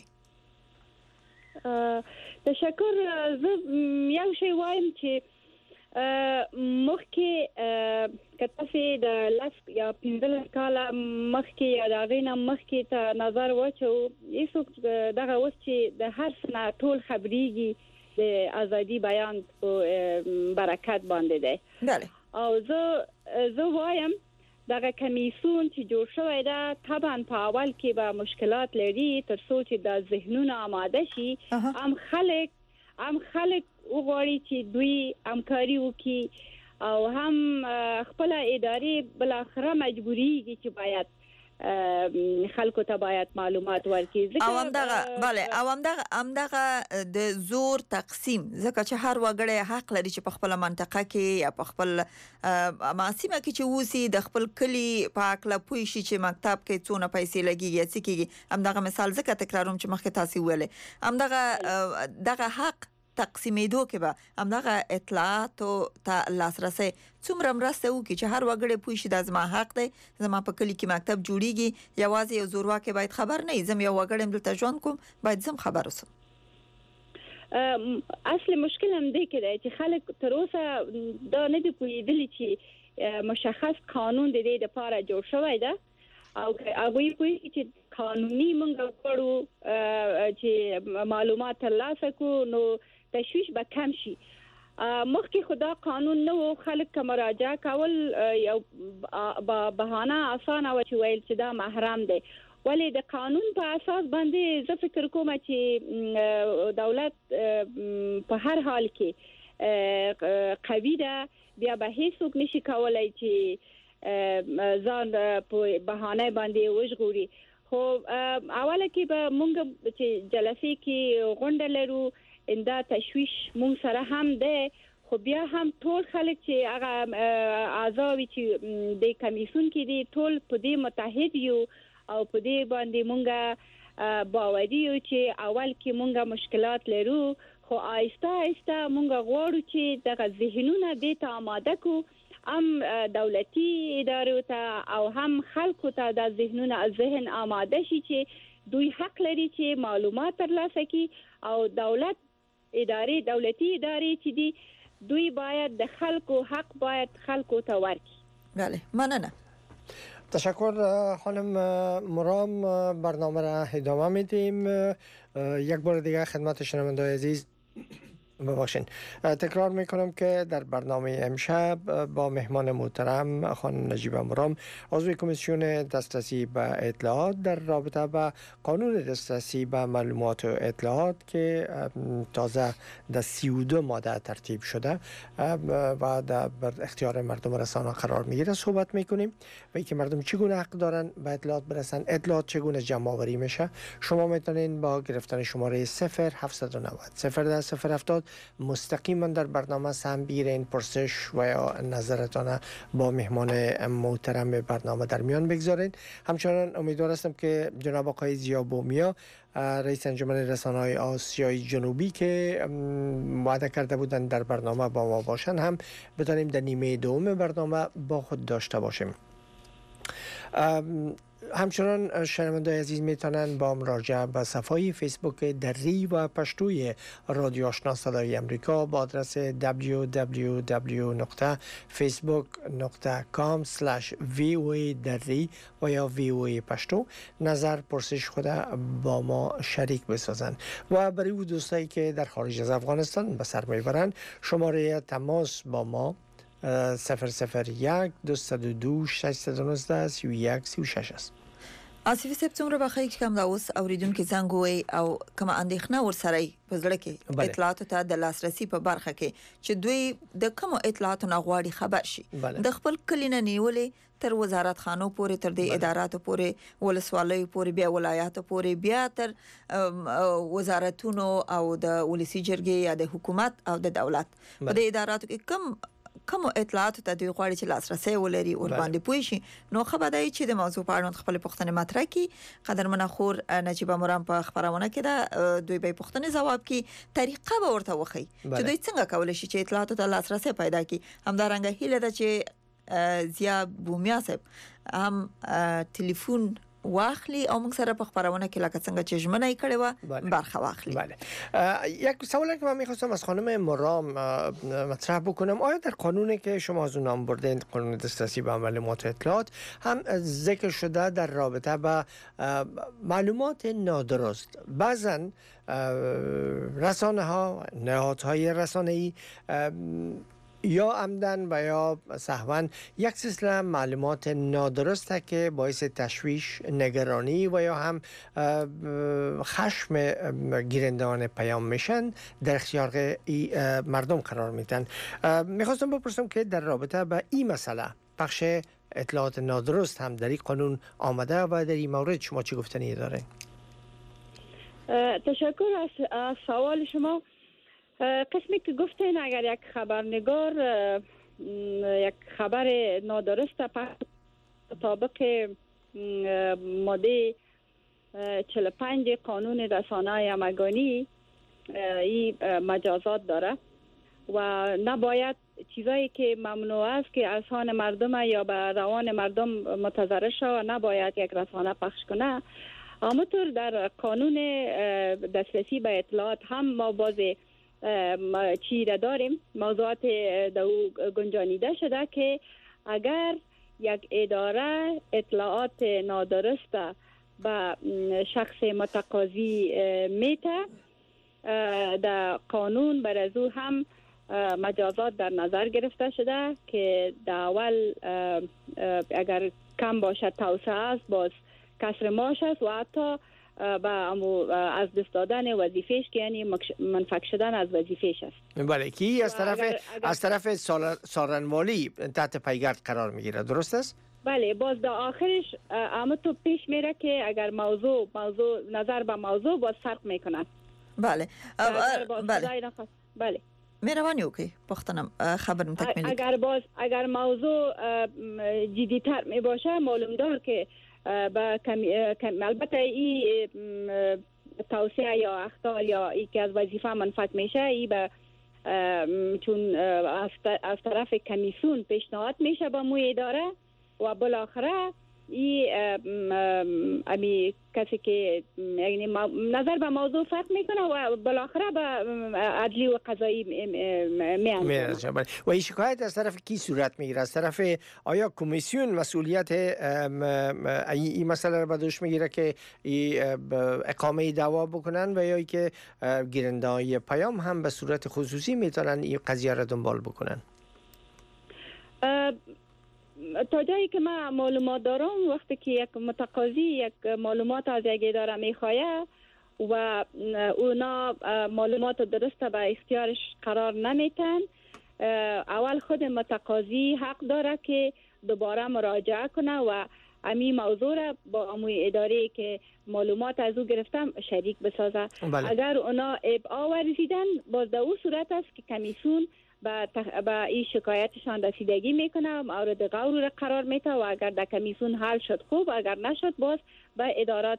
تشکر. زه یو شی وایم چې مخکې کتاسې د لاس یا 15 کاله مخکې یا د غینه مخکې ته نظر واچو هیڅوک دغه اوس چې د هر څه ټول خبريږي د ازادي بیان په برکت باندې دی. بله. او زه وایم دغه کمیسیون چې جوړ شوی دا طبعا په اول کې به مشکلات لري تر څو چې د ذهنونه آماده شي. هم خلک وغواړي چې دوی همکاري وکړي او هم خپل ادارې بل اخره مجبوریږي چې باید خلکو ته باید معلومات ورکړي. او همدغه د زور تقسیم ځکه چې هر وګړی حق لري چې په خپل منطقه کې یا په خپل معصمه کې چې وسی د خپل کلی په اکلا پوي شي چې مکتب کې څونه پیسې لګيږي څه کېږي. همدغه مثال ځکه تکراروم چې مخکې تاسو ویلې همدغه حق تقسیمېدو کې به همدغه اطلاعات ته لاسرسي څومره مرسته وکړي چې هر وګړی پوه شي دا زما حق دی، زما په کلی کې مکتب جوړیږي، یوازې یو زورواکي باید خبر نه زم یو وګړی دلته ژوند کوم باید زم خبر اوسم. اصل مشکل هم دی کې چې خلک تر اوسه دا نه دی پوهېدلي چې مشخص قانون د دې لپاره جوړ شوی دی او هغه پوهېږي چې قانوني موږ غواړو چې معلومات ترلاسه کړو نو تشویش به کم شي. مخکې خدا قانون نه وو، خلک که مراجعه کول یو بهانه اسانه و چې ویل چې دا محرم دی، ولی د قانون په اساس باندې زه فکر کوم چې دولت په هر حال کې قوي ده، بیا به هیڅوک نشي کولای چې ځان په بهانه باندې وژغوري. خو اوله کې به مونږ چې جلسې کې غونډه لرو انده تشویش مونږ سره هم ده، خو بیا هم ټول خلک چې هغه اعضاوي چې د کمیسیون کې دي ټول په دې متحد یو او په دې باندې مونږ باوري یو چې اول کې مونږ مشکلات لرو، خو آهسته آهسته مونږ غواړو چې دغه ذهنونه دې ته آماده کو، هم دولتي ادارو ته او هم خلکو ته د ذهن آماده شي چې دوی حق لري چې معلومات ترلاسه کړي او دولتي ادارې چې دي دوی باید د خلکو حق باید خلکو ته ورکړي. بله، مننه. تشکر خانم مرام. برنامه را ادامه میدیم. یک بار دیگه خدمت شنوندگان عزیز ببخشین تکرار میکنم که در برنامه امشب با مهمان محترم خانم نجیبه مرام، عضو کمیسیون دسترسی به اطلاعات در رابطه با قانون دسترسی به معلومات و اطلاعات که تازه در 32 ماده ترتیب شده و در اختیار مردم رسانه قرار میگیره صحبت میکنیم و اینکه مردم چگونه حق دارن به اطلاعات برسن، اطلاعات چگونه جمع آوری میشه. شما میتونین با گرفتن شماره 0790 010 مستقیما در برنامه سهم بگیرین، پرسش و یا نظرتان با مهمان محترم برنامه در میان بگذارین. همچنان امیدوار هستم که جناب آقای ضیا بومیا رئیس انجمن رسانه‌های آسیای جنوبی که وعده کرده بودند در برنامه با ما باشند هم بتونیم در نیمه دوم برنامه با خود داشته باشیم. همچنان شنوندگان عزیز میتونن با مراجعه به صفحه فیسبوک دری و پشتوی رادیو آشنا صدای امریکا با آدرس www.facebook.com/voa دری و یا voa پشتو نظر پرسش خود با ما شریک بسازن. و برای او دوستایی که در خارج از افغانستان به سر میبرند شماره تماس با ما 001 202 619 31 36 است. آصفی صاحب څومره بخیر چې کوم دا اوس اوریدونکو زنګ وای او کوم اندېښنه ورسره په زړه کې اطلاعاتو ته د لاسرسي په برخه کې چې دوی د کوم اطلاعاتو نه غواړي خبر شي د خپل کلینه نیولې تر وزارت خانو پورې تر د اداراتو پورې ولسوالیو پورې بیا ولایاتو پورې بیا تر وزارتونو او د ولسی جرګې یا د حکومت او د دولت په د اداراتو کې کوم اطلاعات ته دوی غواړي چې لاسرسي ولري او باندې پوي شي. نو خبر دی چې د موضوع په اړه خپل پوښتنه مطرح کی. قدرمن خور نجیبه مرام په خبرونه کې دا دوی به پوښتنه جواب کی طریقه به ورته وخی چې دوی څنګه کولای شي چې اطلاعات ته لاسرسي پیدا کی. همدارنګه هیله ده چې ضیا بومیا صاحب هم ټلیفون واخلي او موږ سره په خبرونه کې لکه څنګه چې ژمنه یې کړې و برخه واخلي. بله. یک سوالی که من می‌خواستم از خانم مرام مطرح بکنم، آیا در قانونی که شما از اون نام بردین، قانون دسترسی به معلومات اطلاعات، هم ذکر شده در رابطه با معلومات نادرست بعضا رسانه ها، نهادهای رسانه‌ای یا عمدن و یا سهوا یک سلسله معلومات نادرسته که باعث تشویش، نگرانی و یا هم خشم گیرندگان پیام میشن، در اختیار مردم قرار میدن. میخواستم بپرسم که در رابطه با این مسئله بخش اطلاعات نادرست هم در این قانون آمده و در این مورد شما چه گفتنی داره؟ تشکر از سوال شما. قسمی که گفتین اگر یک خبرنگار یک خبر نادرست مطابق ماده 45 قانون رسانه‌های همگانی این مجازات داره و نباید چیزایی که ممنوع است که اذهان مردم یا به روان مردم متضرر شود نباید یک رسانه پخش کنه. همونطور در قانون دسترسی به اطلاعات هم ما باز چی را داریم، موضوعات دو گنجانیده شده که اگر یک اداره اطلاعات نادرست به شخص متقاضی میته، در قانون بر از او هم مجازات در نظر گرفته شده که در اول اگر کم باشد توسعه است، باز کسر معاش است و حتی از دست دادن وظیفهش که یعنی منفک شدن از وظیفهش است. بله، کی از طرف سارنوالی تحت پیگرد قرار میگیره، درست است؟ بله، باز در آخرش اما تو پیش میره که اگر موضوع نظر به موضوع باز فرق میکنه. بله. بله. مهربانی وکړئ پختنم خبرم تکمیل. اگر موضوع جدی‌تر می باشه معلوم دار که با البته این توصیه یا اخطار یا ای که از وظیفه منفک میشه، ای به چون از طرف کمیسیون پیشنهاد میشه با مو اداره و بالاخره امی کسی که یعنی نظر به موضوع فرق میکنه و بالاخره به عدلی و قضایی میانجامه. و این شکایت از طرف کی صورت میگیره؟ از طرف آیا کمیسیون مسئولیت این مسئله رو به دوش میگیره که اقامه دعوا بکنن و یا که گیرنده‌های پیام هم به صورت خصوصی میتونن این قضیه را دنبال بکنن؟ تا جایی که من معلومات دارم، وقتی که یک متقاضی یک معلومات از یک اداره میخواه و اونا معلومات درست به اختیارش قرار نمیتن، اول خود متقاضی حق داره که دوباره مراجعه کنه و امی موضوع را با اموی اداره که معلومات از او گرفتم شریک بسازه. بله. اگر اونا ابعا ورزیدن، باز در او صورت است که کمیسیون با این شکایتشان رسیدگی میکنه، مورد غور را قرار میده و اگر در کمیسیون حل شد خوب، اگر نشد باز به ادارات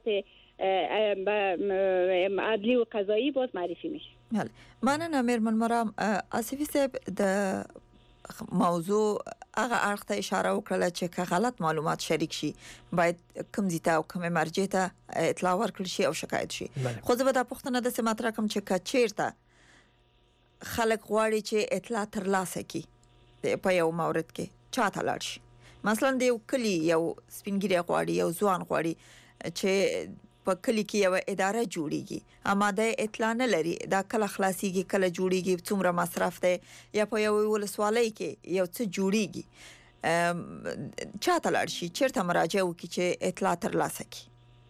عدلی و قضایی باز معرفی میشه. بله. مننه مهربان مرام. آصفی صاحب د موضوع هغه اړخ ته اشاره وکړه چې که غلط معلومات شریک شي باید کوم ځای ته او کوم مرجع ته اطلاع ورکړل شي او شکایت شي. خو زه به دا پوښتنه داسې مطرح کوم چې که چیرته خلک غواړي چې اطلاع ترلاسه کړي په یو مورد کې چاته لاړ شي، مثلا د یو کلی یو سپینګری غواړي، یو ځوان غواړي چې په کلی کې یو اداره جوړیږي اما د اطلاع نه لري دا کله خلاصيږي کله جوړیږي څومره مصرف ده یا په یو ولسوالۍ کې یو څه جوړیږي، چاته لاړ شي، چیرته مراجعه وکړي چې اطلاع ترلاسه کړي؟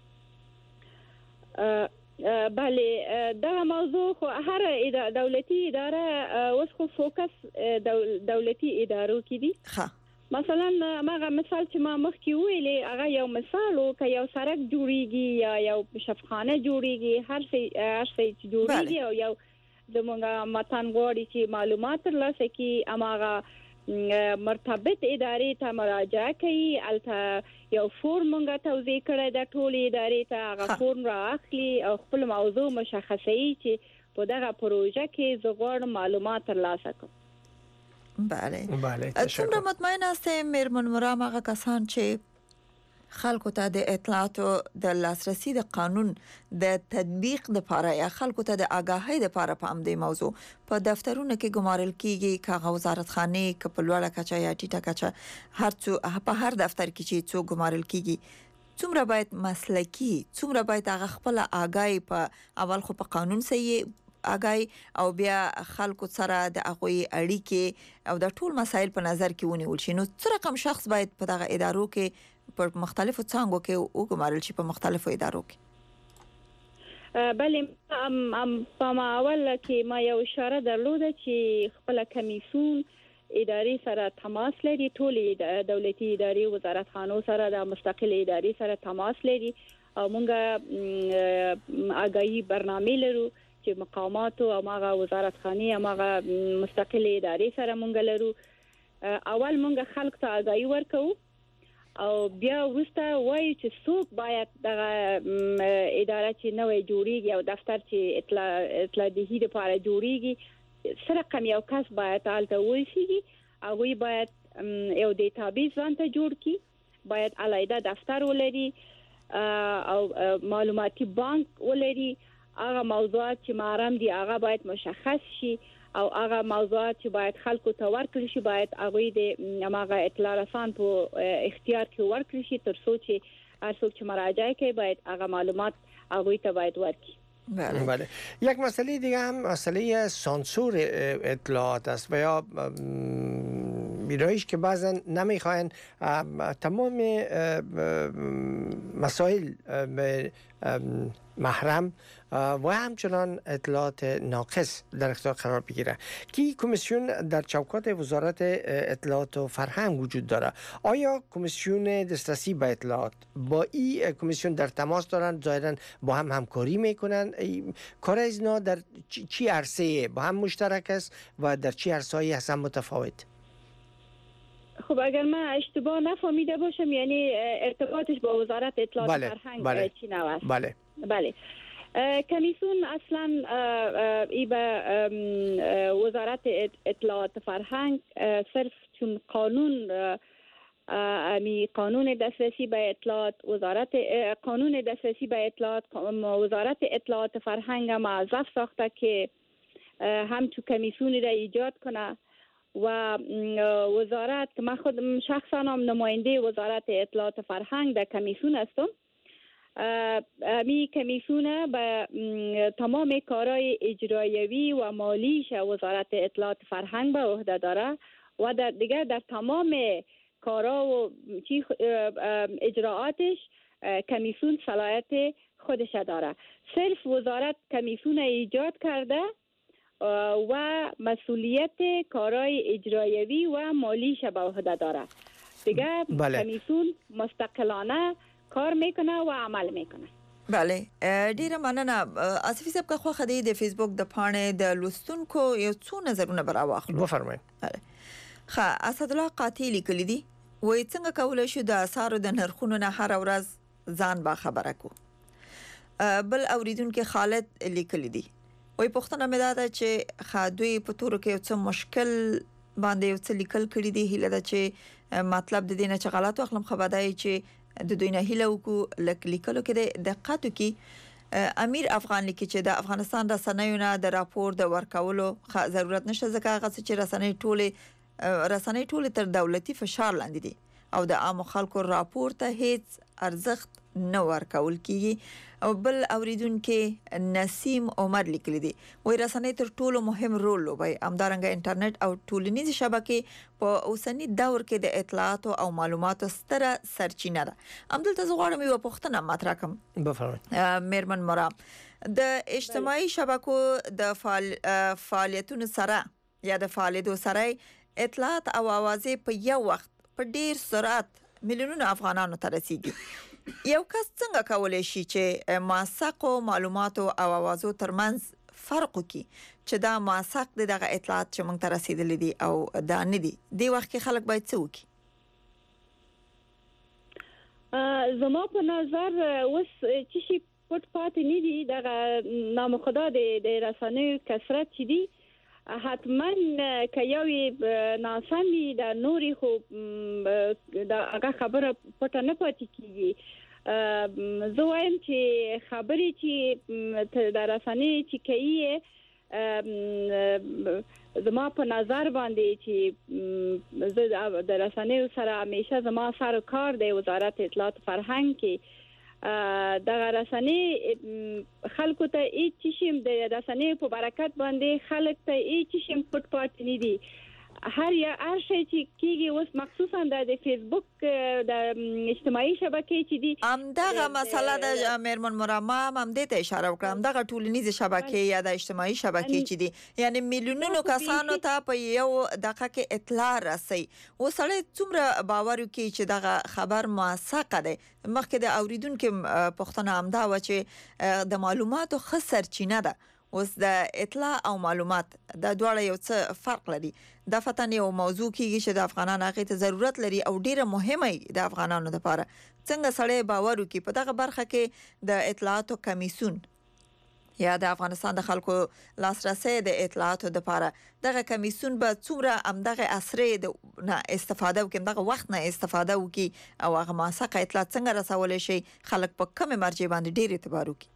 بله، دا موضوع خو هر دولتی اداره اوس خو فوکس دولتی ادارو کې دي. مثلا ماغه مثال چې ما مخکې ویلې هغه یو مثال او که یو سړک جوړیږي یا یو شفخانه جوړیږي، هر څه چې جوړیږي او یو زموږ متن غواړي چې معلومات ترلاسه کړي، اماغه مرتبط ادارې ته مراجعه کوي، البته یو فورم مونږه توضیح کړی د ټولې ادارې ته، هغه فورم را اخلي او خپل موضوع مشخصوي چې په دغه پروژه کې زه غواړم معلومات ترلاسه کړم. بله. څومره مطمئن هستئ مهربان مرام هغه کسان چې خلکو ته د اطلاعاتو د لاسرسي د قانون د تطبیق لپاره یا خلکو ته د آگاهۍ لپاره په امدې موضوع په دفترونو کې ګمارل کیږي کاغه وزارت خانه ک په لوړه کچه یا ټیټه کچه هر څو په هر دفتر کې چې څو ګمارل کیږي څومره باید مسلکی څومره باید هغه خپل آگاهی په اول خو په قانون صحیح آگاهی او بیا خلکو سره د اغوی اړیکې او د ټول مسایل په نظر کې ونیول شي نو څه رقم شخص باید په دغه ادارو کې په مختلفو څانګو کې وګمارل شي په مختلفو ادارو کې بلې په اول کې ما یو اشاره درلوده چې خپل کمیسیون اداري سره تماس لري ټول دولتي اداري وزارت خانو سره د مستقل اداري سره تماس لري او موږ آگاهی برنامه لرو چې مقامات او هغه وزارت خانه هغه مستقل اداري سره موږ لرو اول موږ خلک ته آگاهی ورکو او بیا وروسته وایي چې څوک باید دغه اداره چې نوې جوړیږي او دفتر چې اطلاع دهي لپاره جوړیږي سره کم یو کس باید حالته وشيږي هغه باید یو ډیټابیس ځانته جوړ کړي باید علیده دفتر ولري او معلوماتي بانک ولري هغه موضوعات چې محرم دي هغه باید مشخص شي او هغه موضوعات چې باید خلکو ته ورکړي شي باید هغه د هغه اطلاع رسان په اختیار کې ورکړي شي تر څو چې هر څوک چې مراجعه کوي باید هغه معلومات هغه ته باید ورکړي بله. یک مسئله دیگه هم مسئله سانسور اطلاعات است و یا ویرایش که بعضا نمیخواین تمام مسائل به محرم و همچنان اطلاعات ناقص در اختیار قرار بگیره که کمیسیون در چوکات وزارت اطلاعات و فرهنگ وجود داره آیا کمیسیون دسترسی به اطلاعات با این کمیسیون در تماس دارن ظاهرا با هم همکاری میکنن کار از اینا در چی عرصه با هم مشترک است و در چی عرصه‌ای هستن متفاوت خب اگر من اشتباه نفهمیده باشم یعنی ارتباطش با وزارت اطلاعات و فرهنگ چی نوع است بله کمیسیون اصلا ای به وزارت اطلاعات و فرهنگ صرف چون قانون دسترسی به اطلاعات قانون دسترسی به اطلاعات وزارت اطلاعات و فرهنگ موظف ساخته که همچون کمیسیون را ایجاد کنه و وزارت که من خود شخصا هم نماینده وزارت اطلاعات و فرهنگ در کمیسیون هستم می کمیسیون به تمام کارهای اجرایوی و مالیش وزارت اطلاعات و فرهنگ به عهده داره و در تمام کارها و اجراعاتش کمیسیون صلاحیت خودش داره صرف وزارت کمیسیون ایجاد کرده و مسئولیت کارهای اجرایوی و مالیش به عهده داره دیگه کمیسیون مستقلانه کار میکنه و عمل میکنه بله ډیره مننه اسفی صاحب که خو خدای د فیسبوک د پاڼې د لوستونکو یو څو نظرونه براواخلو بفرمایئ اسد الله قاتلی کلی دی وای څنګه کولای شو د اسعارو د نرخونو نه هر ورځ ځان با خبره کو بل اوریدونکو خالد لیکلی دی وای پښتنه مې دا چې خادوی په تورو کې څه مشکل باندې یو څه لیکل کړی دی هله دا چې مطلب د دینه چې غلط واخلم خبردای چې د دوی نه هله وکړو لیکلو کې د دقت وکي امیر افغان لیکي چې د افغانستان رسنیونه د راپور د ورکولو ضرورت نشته ځکه هغه چې رسنۍ ټوله تر دولتي فشار لاندې دي او د عام خلکو راپور ته هیڅ ارزښت نه ورکول کیږي او بل اوریدونکو نسیم عمر لیکلی دی وای رسنۍ تر ټولو مهم رول لوبي همدارنګه انټرنیټ او ټولنیز شبکې په اوسنی دور کې د اطلاعات او معلوماتو ستره سرچینه ده همدلته زغړم یو پښتنه مطرح کوم بفرمایئ میرمن مرام د اجتماعي شبکو د فعالیتونو سره یا د فعالیتو سره اطلاعات او اوازې په یو وخت په ډیر سرعت میلیونونو افغانانو ته رسیدي یو کس څنګه کولای شي چې موثق معلومات او اوازو ترمنځ فرق وکړي چې دا موثق دغه اطلاعات چې موږ ته رسیدلې دي او دا نه دي د وخت کې خلک باید څه وکړي زما په نظر وس چې پټ پاتې نه دي دغه نامخدا د رسنیو کثرت چې دي حتما که یوی ناسمی د نوري خو د هغه خبره پټه نه پاتې کیږي. زه وایم چې خبرې چې د رسنۍ چې کوي زما په نظر باندې چې زه د رسنۍ سره همیشه زما سره کار دی وزارت اطلاعات فرهنګ کې د رسنۍ خلکو ته هیڅ شي د رسنۍ په برکت باندې خلک ته هیڅ شي پټ پاتې نه دي. هر شي چې کیږي اوس مخصوصا د فیسبوک د اجتماعي شبکې چې دي همدغه مسله د میرمن مرما هم دې ته اشاره وکړم. دغه ټولنیزه شبکې یا د اجتماعي شبکې چې دي یعنی میلیونونو کسانو ته په یو دقیقه کې اطلاع رسي. وسړی څومره باور کوي چې دغه خبر موثقه ده. مخکې د اوریدونکو پوښتنه هم دا و چې د معلوماتو ښه سرچینه ده. اوس د اطلاع او معلومات د دواړو یو څه فرق لري. د فتن یو موضوع کیږي چې د افغانانو هغه ته ضرورت لري او ډیره مهمه د افغانانو لپاره. څنګه سړی باور وکړي په دغه برخه کې د اطلاعاتو کمیسیون یا د افغانستان د خلکو لاسرسي د اطلاعاتو لپاره دغه کمیسیون به څومره امدغه اسرې نه استفاده وکړي، دغه وخت نه استفاده وکړي او هغه موثقه اطلاعات څنګه رسول شي خلک په کومه مرجع باندې ډیر اعتبار وکړي.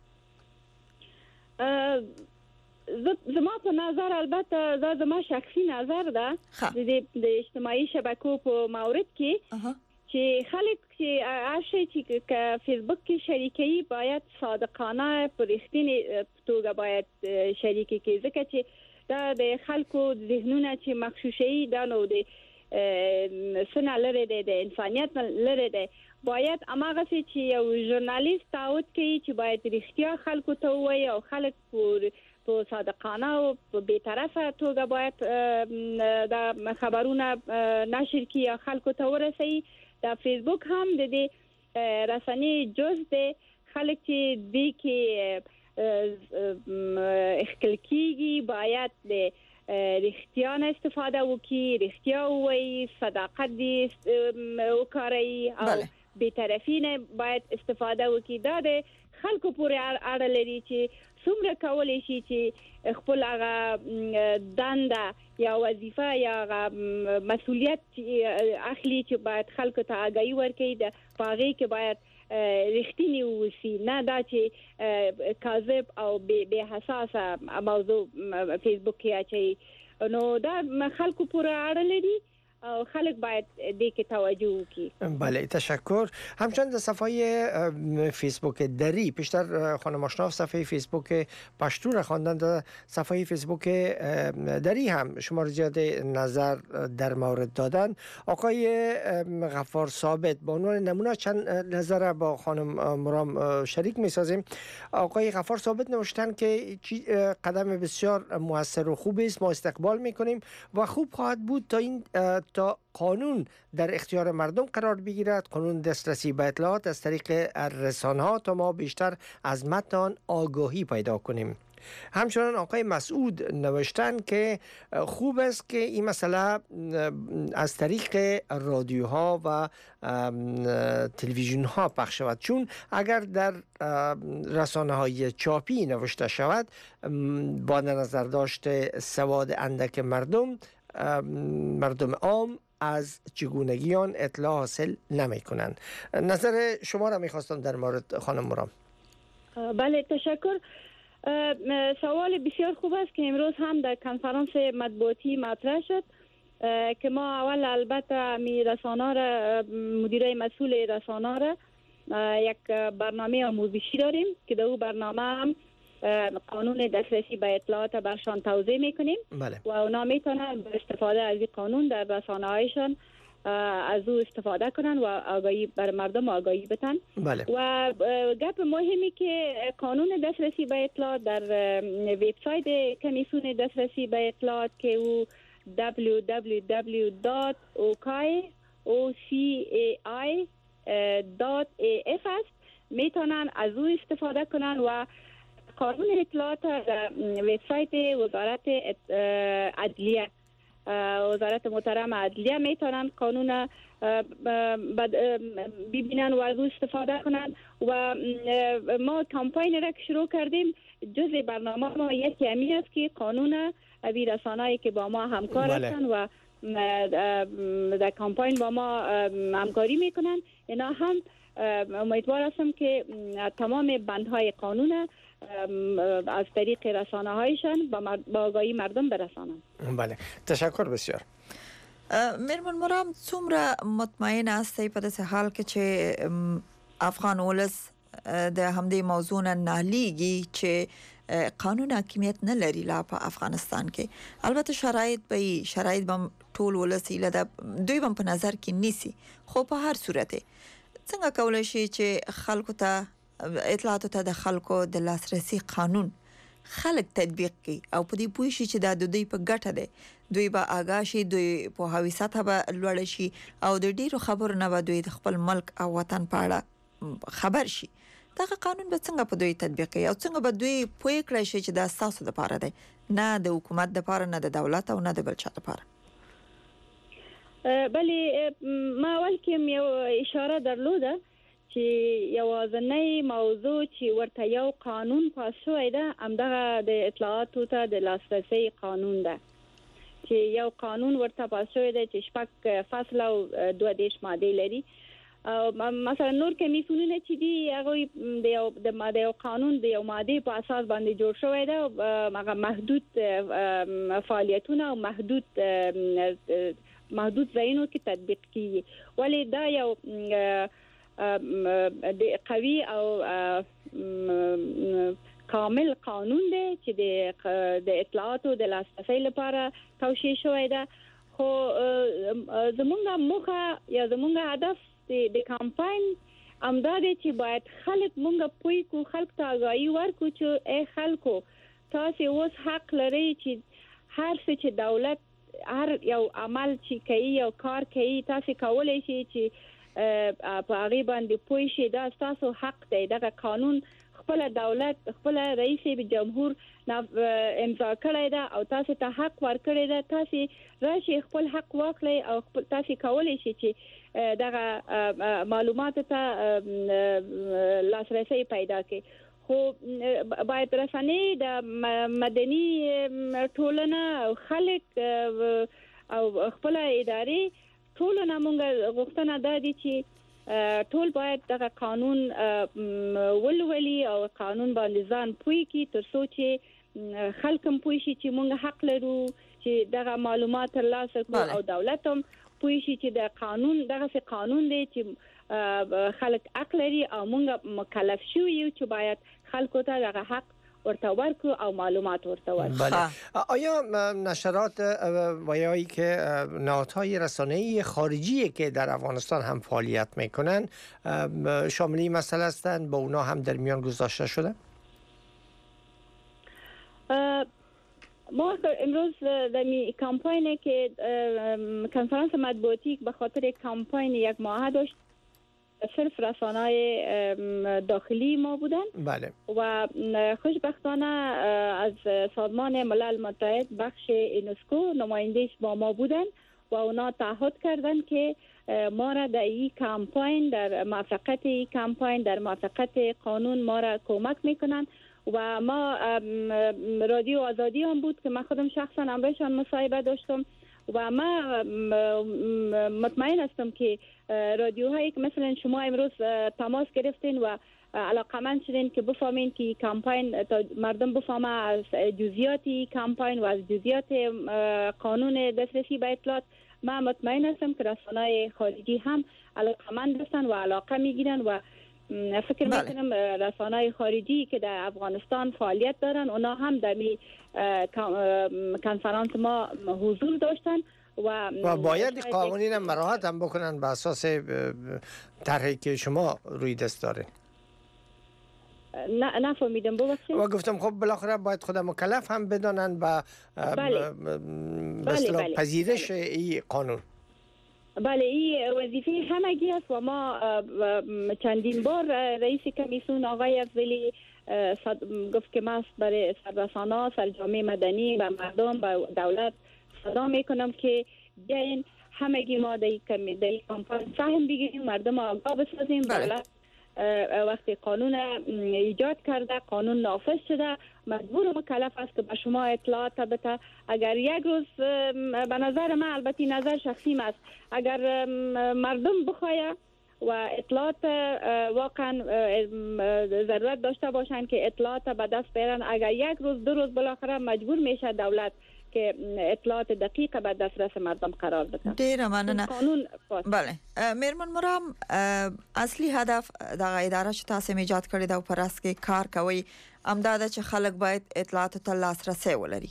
زما په نظر البته دا زما شخصي نظر ده د اجتماعي شبکو په مورد کې چې خلک چې هرشي چې فیسبوک کې شریکي باید صادقانه په رښتینی توګه باید شریکي کې ځکه چې دا د خلکو ذهنونه چې مغشوشي دا نو د سنا لري د انسانيت لري ده. باید اماغه چې یو ژورنالیست تعهد کوي چې باید رښتیا خلکو ته وایي او خلک په صادقانه او په بی‌طرفه توګه باید دا خبرونه نشر کړي او خلکو ته ورسوي. دا فیسبوک هم د دې رسنۍ جز دی. خلک چې دې کې اخکل کیږي باید د رښتیا نه استفاده وکړي، رښتیا وایي، صداقت دې وکړي او بی‌طرفي نه باید استفاده وکړي. دا د خلکو پورې اړه لري چې څومره کولای شي چې خپل هغه دنده یا وظیفه یا مسؤلیت اخلي چې باید خلکو ته آگاهي ورکړي. د پاغي کې باید رښتینی وسی نه دا چې کاذب او بے حساسه موضوع فیسبوک کې اچي. نو دا خلکو پورې اړه لري او خلک باید دې کې توجه وکړي. بله تشکر. همچنین در صفحه فیسبوک دری پیشتر خانم آشنا صفحه فیسبوک پشتو را خواندن. در صفحه فیسبوک دری هم شما زیاد نظر در مورد دادن. آقای غفار ثابت به عنوان نمونه چند نظر با خانم مرام شریک می‌سازیم. آقای غفار ثابت نوشتن که قدم بسیار موثر و خوبی است، ما استقبال می‌کنیم و خوب خواهد بود تا قانون در اختیار مردم قرار بگیرد، قانون دسترسی به اطلاعات از طریق رسانه‌ها تا ما بیشتر از متن آن آگاهی پیدا کنیم. همچنان آقای مسعود نوشتن که خوب است که این مسئله از طریق رادیوها و تلویزیون ها پخش شود، چون اگر در رسانه های چاپی نوشته شود با نظر داشته سواد اندک مردم عام از چگونگی آن اطلاع حاصل نمی کنند. نظر شما را میخواستم در مورد خانم مرام. بله تشکر. سوال بسیار خوب است که امروز هم در کنفرانس مطبوعاتی مطرح شد که ما اول البته رسانه را مدیرای مسئول رسانه را یک برنامه آموزشی داریم که در اون برنامه هم قانون دسترسی به اطلاعات برشان توضیح میکنیم. بله. و اونا میتونن با استفاده از این قانون در رسانه هایشان از او استفاده کنن و آگاهی بر مردم آگاهی بدن. بله. و گپ مهمی که قانون دسترسی به اطلاعات در وبسایت کمیسیون دسترسی به اطلاعات که او www.ocai.af است میتونن از او استفاده کنن و قانون اطلاعات در وبسایت وزارت عدلیه وزارت محترم عدلیه میتونن قانون ببینن و از استفاده کنن و ما کمپاین را که شروع کردیم جزء برنامه ما یکی همین است که قانون رسانه‌ای که با ما همکار هستند و در کمپاین با ما همکاری میکنن اینا هم امیدوار هستم که تمام بندهای قانون از طریق رسانه‌هایشان با آگاهی مردم برسانند. بله، تشکر بسیار. میرمن مرام څومره مطمئن هستی په داسې حال کې چې افغان ولس د همدې موضوع نه نالیږي چې قانون حاکمیت نه لري لا په افغانستان کې. البته شرایط به ټول ولس له دوی هم په نظر کې نیسي، خو په هر صورت څنګه کولای شي چې خلکو ته اطلاعاتو ته د خلکو د لاسرسي قانون خلک تطبیق کړي او په دې پوه شي چې دا د دوی په ګټه ده، دوی به آگاه شي، دوی په هوی سطح به لوړ شي او د ډیرو خبرو نه به دوی د خپل ملک او وطن په اړه خبر شي. دا قانون به څنګه په دوی تطبیق کوي او څنګه به دوی پوه کړي شي چې دا تاسو لپاره ده، نه د حکومت لپاره، نه د دولت او نه د بل چا لپاره. بله، ما اول کې یو اشاره درلوده چې یوازنی موضوع چې ورته یو قانون پاس شوی ده همدغه د اطلاعاتو ته د لاسرسي قانون ده چې یو قانون ورته پاس شوی ده چې 6 فصل او 22 ماده لري. مثلا نور کمیسیونونه چې دی هغه د یو قانون د یو ماده په اساس باندې جوړ شوی ده، هغه محدود فعالیتونه او محدود ځایونو کې تطبیق کیږي، ولی دا یو د قوي او کامل قانون دی چې د اطلاعاتو د لاسرسي لپاره توشیح شوی ده. خو زمونږ موخه یا زمونږ هدف د کمپاین امداد چې باید خلک مونږ پوي کو، خلک ته آگاهي ورکو چې ای خلکو تاسو اوس حق لرئ چې هر څه چې دولت هر یو عمل چې کوي او کار کوي تاسو کولای شئ چې په هغه باندې پوه شئ، دا تاسو حق دی. دا قانون خپل دولت خپل رئیس جمهور امضا کړی دا او تاسو ته حق ورکړی دا، تاسو راشي خپل حق واخلئ او تاسو کولای شئ چې دغه معلومات ته لاسرسي پیدا کړئ. خو باید رسنۍ د مدني ټولنه او خلک او خپل ادارې ټولنه مونږ غوښتنه ده چې ټول باید دغه قانون ولولي او قانون باندې ځان پوي کی تر څو چې خلک هم پوي شي چې مونږ حق لرو چې دغه معلومات ترلاسه کړو او دولت هم پوي شي چې د قانون دغه قانون دی چې خلک حق لري او مونږ مکلف شو یو چې باید خلکو ته دغه حق ورته ورکو او معلومات ورته ورکو. بله. آیا نشرات ویایی که نهادهای رسانه‌ای خارجی که در افغانستان هم فعالیت میکنن شامل این مسئله هستند، با اونا هم در میان گذاشته شده؟ ما امروز در کمپاینی که کنفرانس مطبوعاتی به خاطر کمپاین یک ماهه داشت صرف رسانه‌های داخلی ما بودن. بله. و خوشبختانه از سازمان ملل متحد بخش یونسکو نماینده‌اش با ما بودن و اونا تعهد کردن که ما را در این کمپاین، در موفقیت این کمپاین، در موفقیت قانون ما را کمک میکنن. و ما رادیو آزادی هم بود که من خودم شخصا امروزشان مصاحبه داشتم و ما مطمئن هستم که رادیوهایی که مثلا شما امروز تماس گرفتین و علاقمند شدین که بفهمین که کمپاین تا مردم بفهمه از جزئیات کمپاین و از جزئیات قانون دسترسی به اطلاعات، ما مطمئن هستم که رسانه‌های خارجی هم علاقمند هستن و علاقه میگیرن و فکر میکنم رسانه‌های خارجی که در افغانستان فعالیت دارن اونا هم در کنفرانس ما حضور داشتن و باید قوانین هم مراعات هم بکنن به اساس طرحی که شما روی دست داره. نه فهمیدم ببخشید. و گفتم خب بالاخره باید خود مکلف هم بدانن به بله. پذیرش این قانون. بله، این وظیفه همگی است و ما چندین بار رئیس کمیسیون آقای افضلی گفت که ما برای سررسانه‌ها، سرجامعه مدنی و مردم و دولت صدا میکنم که بیاین همگی ما در این کانفرانس سهم بگیریم، مردم آگاه بسازیم. دولت وقتی قانون ایجاد کرده، قانون نافذ شده، مجبور و مکلف است که به شما اطلاعات بده. اگر یک روز به نظر من، البته نظر شخصی است، اگر مردم بخواید و اطلاعات واقعا ضرورت داشته باشند که اطلاعات به دست بیارن، اگر یک روز دو روز بالاخره مجبور میشه دولت که اطلاعات دقیق به دسترس مردم قرار بده. ډیره مننه. قانون بله میرمن مرام، اصلي هدف د اداره چې تاسو ایجاد کړی دا پر اس کې کار کوي امداد چې خلک باید اطلاعات ته لاسرسي ولري.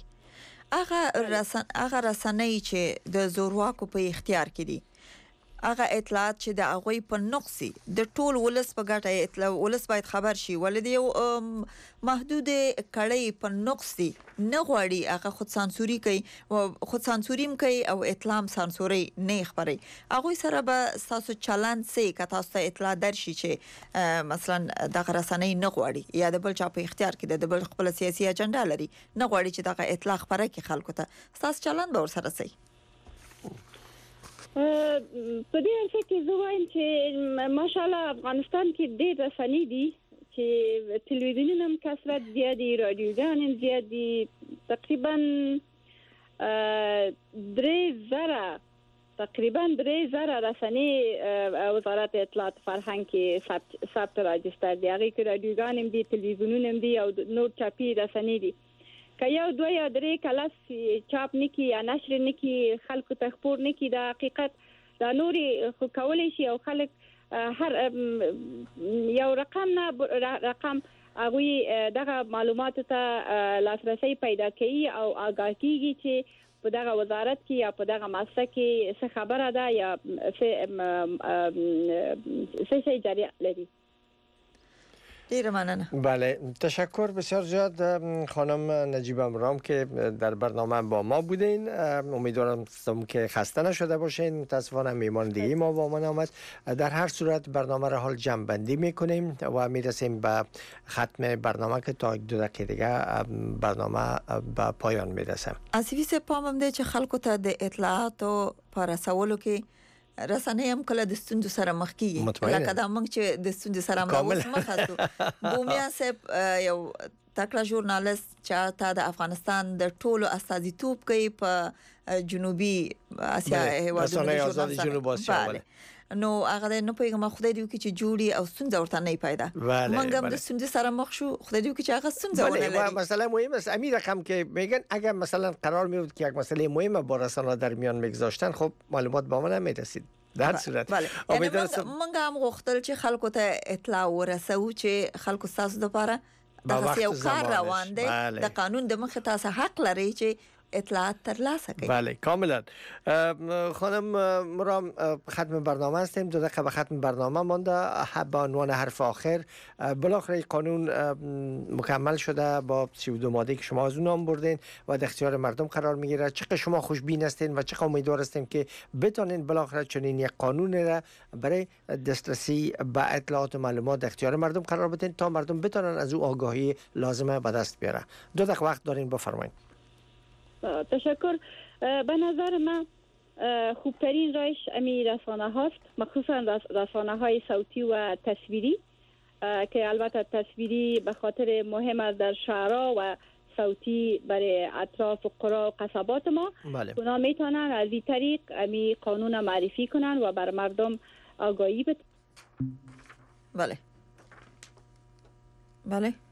هغه رسنۍ چې د زورواکو په اختیار کې دي، هغه اطلاعات چې د هغه په نقصي د ټول ولس په ګټه اطلاع ولس باید خبر شي، ولې یو محدود کړي په نقصي نه غواړي هغه خود سانسوري کوي او خود سانسوریم کوي او اطلاع سانسوري نه خبري. هغه سره به تاسو چلند سي که تاسو اطلاع درشي چې مثلا د رسنۍ نه غواړي یا د بل چا په اختیار کې د بل خپل سیاسي اجنډا لري، نه غواړي چې دغه اطلاع خبره کوي خلکو ته، تاسو چلند به ور سره سي. په دې اړه کې زه وایم چې ماشاءالله افغانستان کې ډېر رسنۍ دي چې تلویزیونونه هم کثرت زیات دي، رادیوګان هم زیات دي، تقریبا 3,000 رسنۍ وزارت اطلاعات فرهنګ کې ثبت راجستر دي. هغه کې رادیوګان هم دي، تلویزیونونه هم دي او نور چاپي رسنۍ دي. که یو دوه یا درې کلاس چاپ نکي یا نشر نکي، خلکو ته خبر نکي د حقیقت د نوري خو کولای شي او خلک هر یو رقم هغه دغه معلوماتو ته لاسرسي پیدا کوي او آگاه کیږي چې په دغه وزارت کې یا په دغه مؤسسه کې څه خبره ده یا څه شی جاری لري. بله، تشکر بسیار زیاد خانم نجیبه مرام که در برنامه با ما بودین. امیدوارم که خسته نشده باشین. متاسفانه میمان دیگه ما با من آمد. در هر صورت برنامه را حال جمع بندی میکنیم و میرسیم به ختم برنامه که تا 2 دقیقه دیگه برنامه به پایان میرسه. اسیوی سپامم ده چې خلکو ته د اطلاعاتو پر رسولو کې رسنۍ هم کله د ستونزو سره مخ کیږي، لکه دا موږ چې د ستونزو سره مخ شو. بومیا صاحب یو تکړه ژورنالیست چې تا د افغانستان د ټولو استازیتوب کوي په جنوبي اسیا هیوادونو کې، آزاد جنوب آسیا. نو هغه نه پیغام خدای دیو کې چې جوړي او ستونزه ورته نه پیدا. موږ هم د ستونزې سره مخ شو، خدای دیو کې چې هغه ستونزه ونه لري. مثلا مهم است امیر رقم که میگن اگر مثلا قرار میود که یک مسئله مهمه با رسانه‌ها در میان میگذاشتن، خب معلومات با من نمیرسید. در صورت امیدوارم موږ هم غوښتل چې خلکو ته اطلاع ورسوو چې خلکو تاسو لپاره دا یو کار روان دی، د قانون د مخه تاسو حق لري چې اطلاعات ترلاسه کنید. بله کاملا. خانم مرام ختم برنامه هستیم، 2 دقیقه به ختم برنامه مانده. به عنوان حرف آخر، بالاخره قانون مکمل شده با 32 ماده که شما از اون نام بردین و در اختیار مردم قرار میگیره. چقدر شما خوشبین هستین و چقدر امیدوار هستیم که بتونین بالاخره چنین یک قانون را برای دسترسی به اطلاعات و معلومات در اختیار مردم قرار بدین تا مردم بتونن از او آگاهی لازمه به دست بیارن. 2 دقیقه وقت دارین، بفرمایید. تشکر. به نظر من خوبترین روش امی رسانه هاست، مخصوصا رسانه های صوتی و تصویری که البته تصویری به خاطر مهم است در شهرها و صوتی برای اطراف قرا و قصبات ما. اونا میتونن از این طریق امی قانون معرفی کنن و بر مردم آگاهی بدن. بله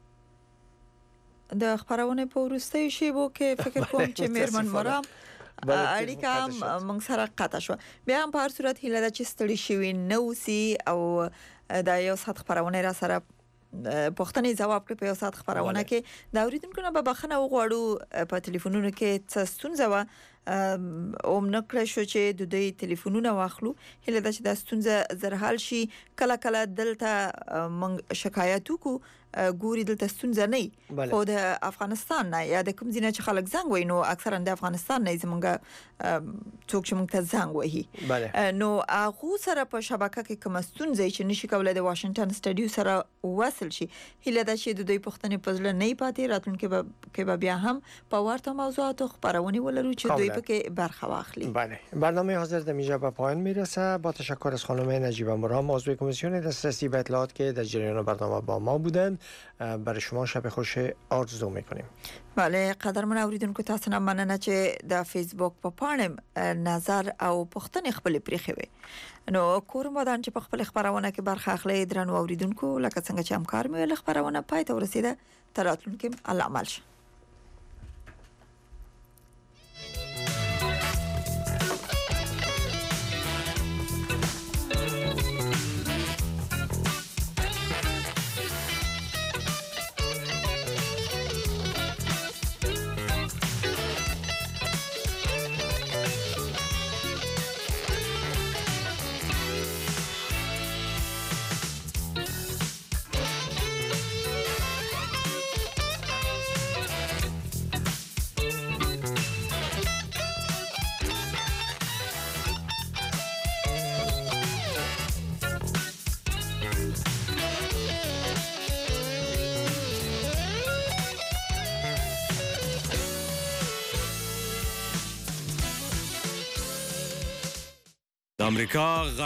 د خبرونه په ورستۍ شیبو کې فکر کوم چې میرمن مرام اړیکه موږ سره قطع شو. بیا هم په هر صورت هیله ده چې ستړي شوي نه وسی او دا یو سات خبرونه را سره پوښتنې جواب کړي. په یو سات خبرونه کې دا اوریدونکو نه به بخنه وغواړو په ټلیفونونو کې څه ستونزه و او نکړه شو چې د دوی ټلیفونونه واخلو. هله دا چې د ستونزه زرحال شي، کله کله دلته موږ شکایت وکړو ګوري دلته ستونزه نه خو د افغانستان نه یا د کوم ځای چې خلک زنګ وای نو اکثرا د افغانستان نه زمونږ څوک چې موږ ته زنګ وایي نو هغه سره په شبکه کې کوم ستونزه چې نشي کولای د واشنگټن سټډیو سره وصل شي هله دا چې د دوی پښتنې پزله نه پاتې راتلونکي کې بیا هم په ورته موضوعاتو خبرونه ولرو چې دوی پکې برخه واخلي. بله برنامه حاضر در اینجا به پایان میرسه. با تشکر از خانم نجیبه مرام عضو کمیسیون دسترسی به اطلاعات که در جریان برنامه با ما بودند. برای شما شب خوش آرزو میکنیم. بله قدرمن اوریدونکو تاسو نه مننه چې د فیسبوک په پاڼه نظر او پښتنې خپل پریخوي نو کور مودان چې په خپل خبرونه کې برخه اخلي درنو اوریدونکو لکه څنګه چې همکار مې له خبرونه پای ته ورسیده تر راتلونکي الله عمل شه. امریکا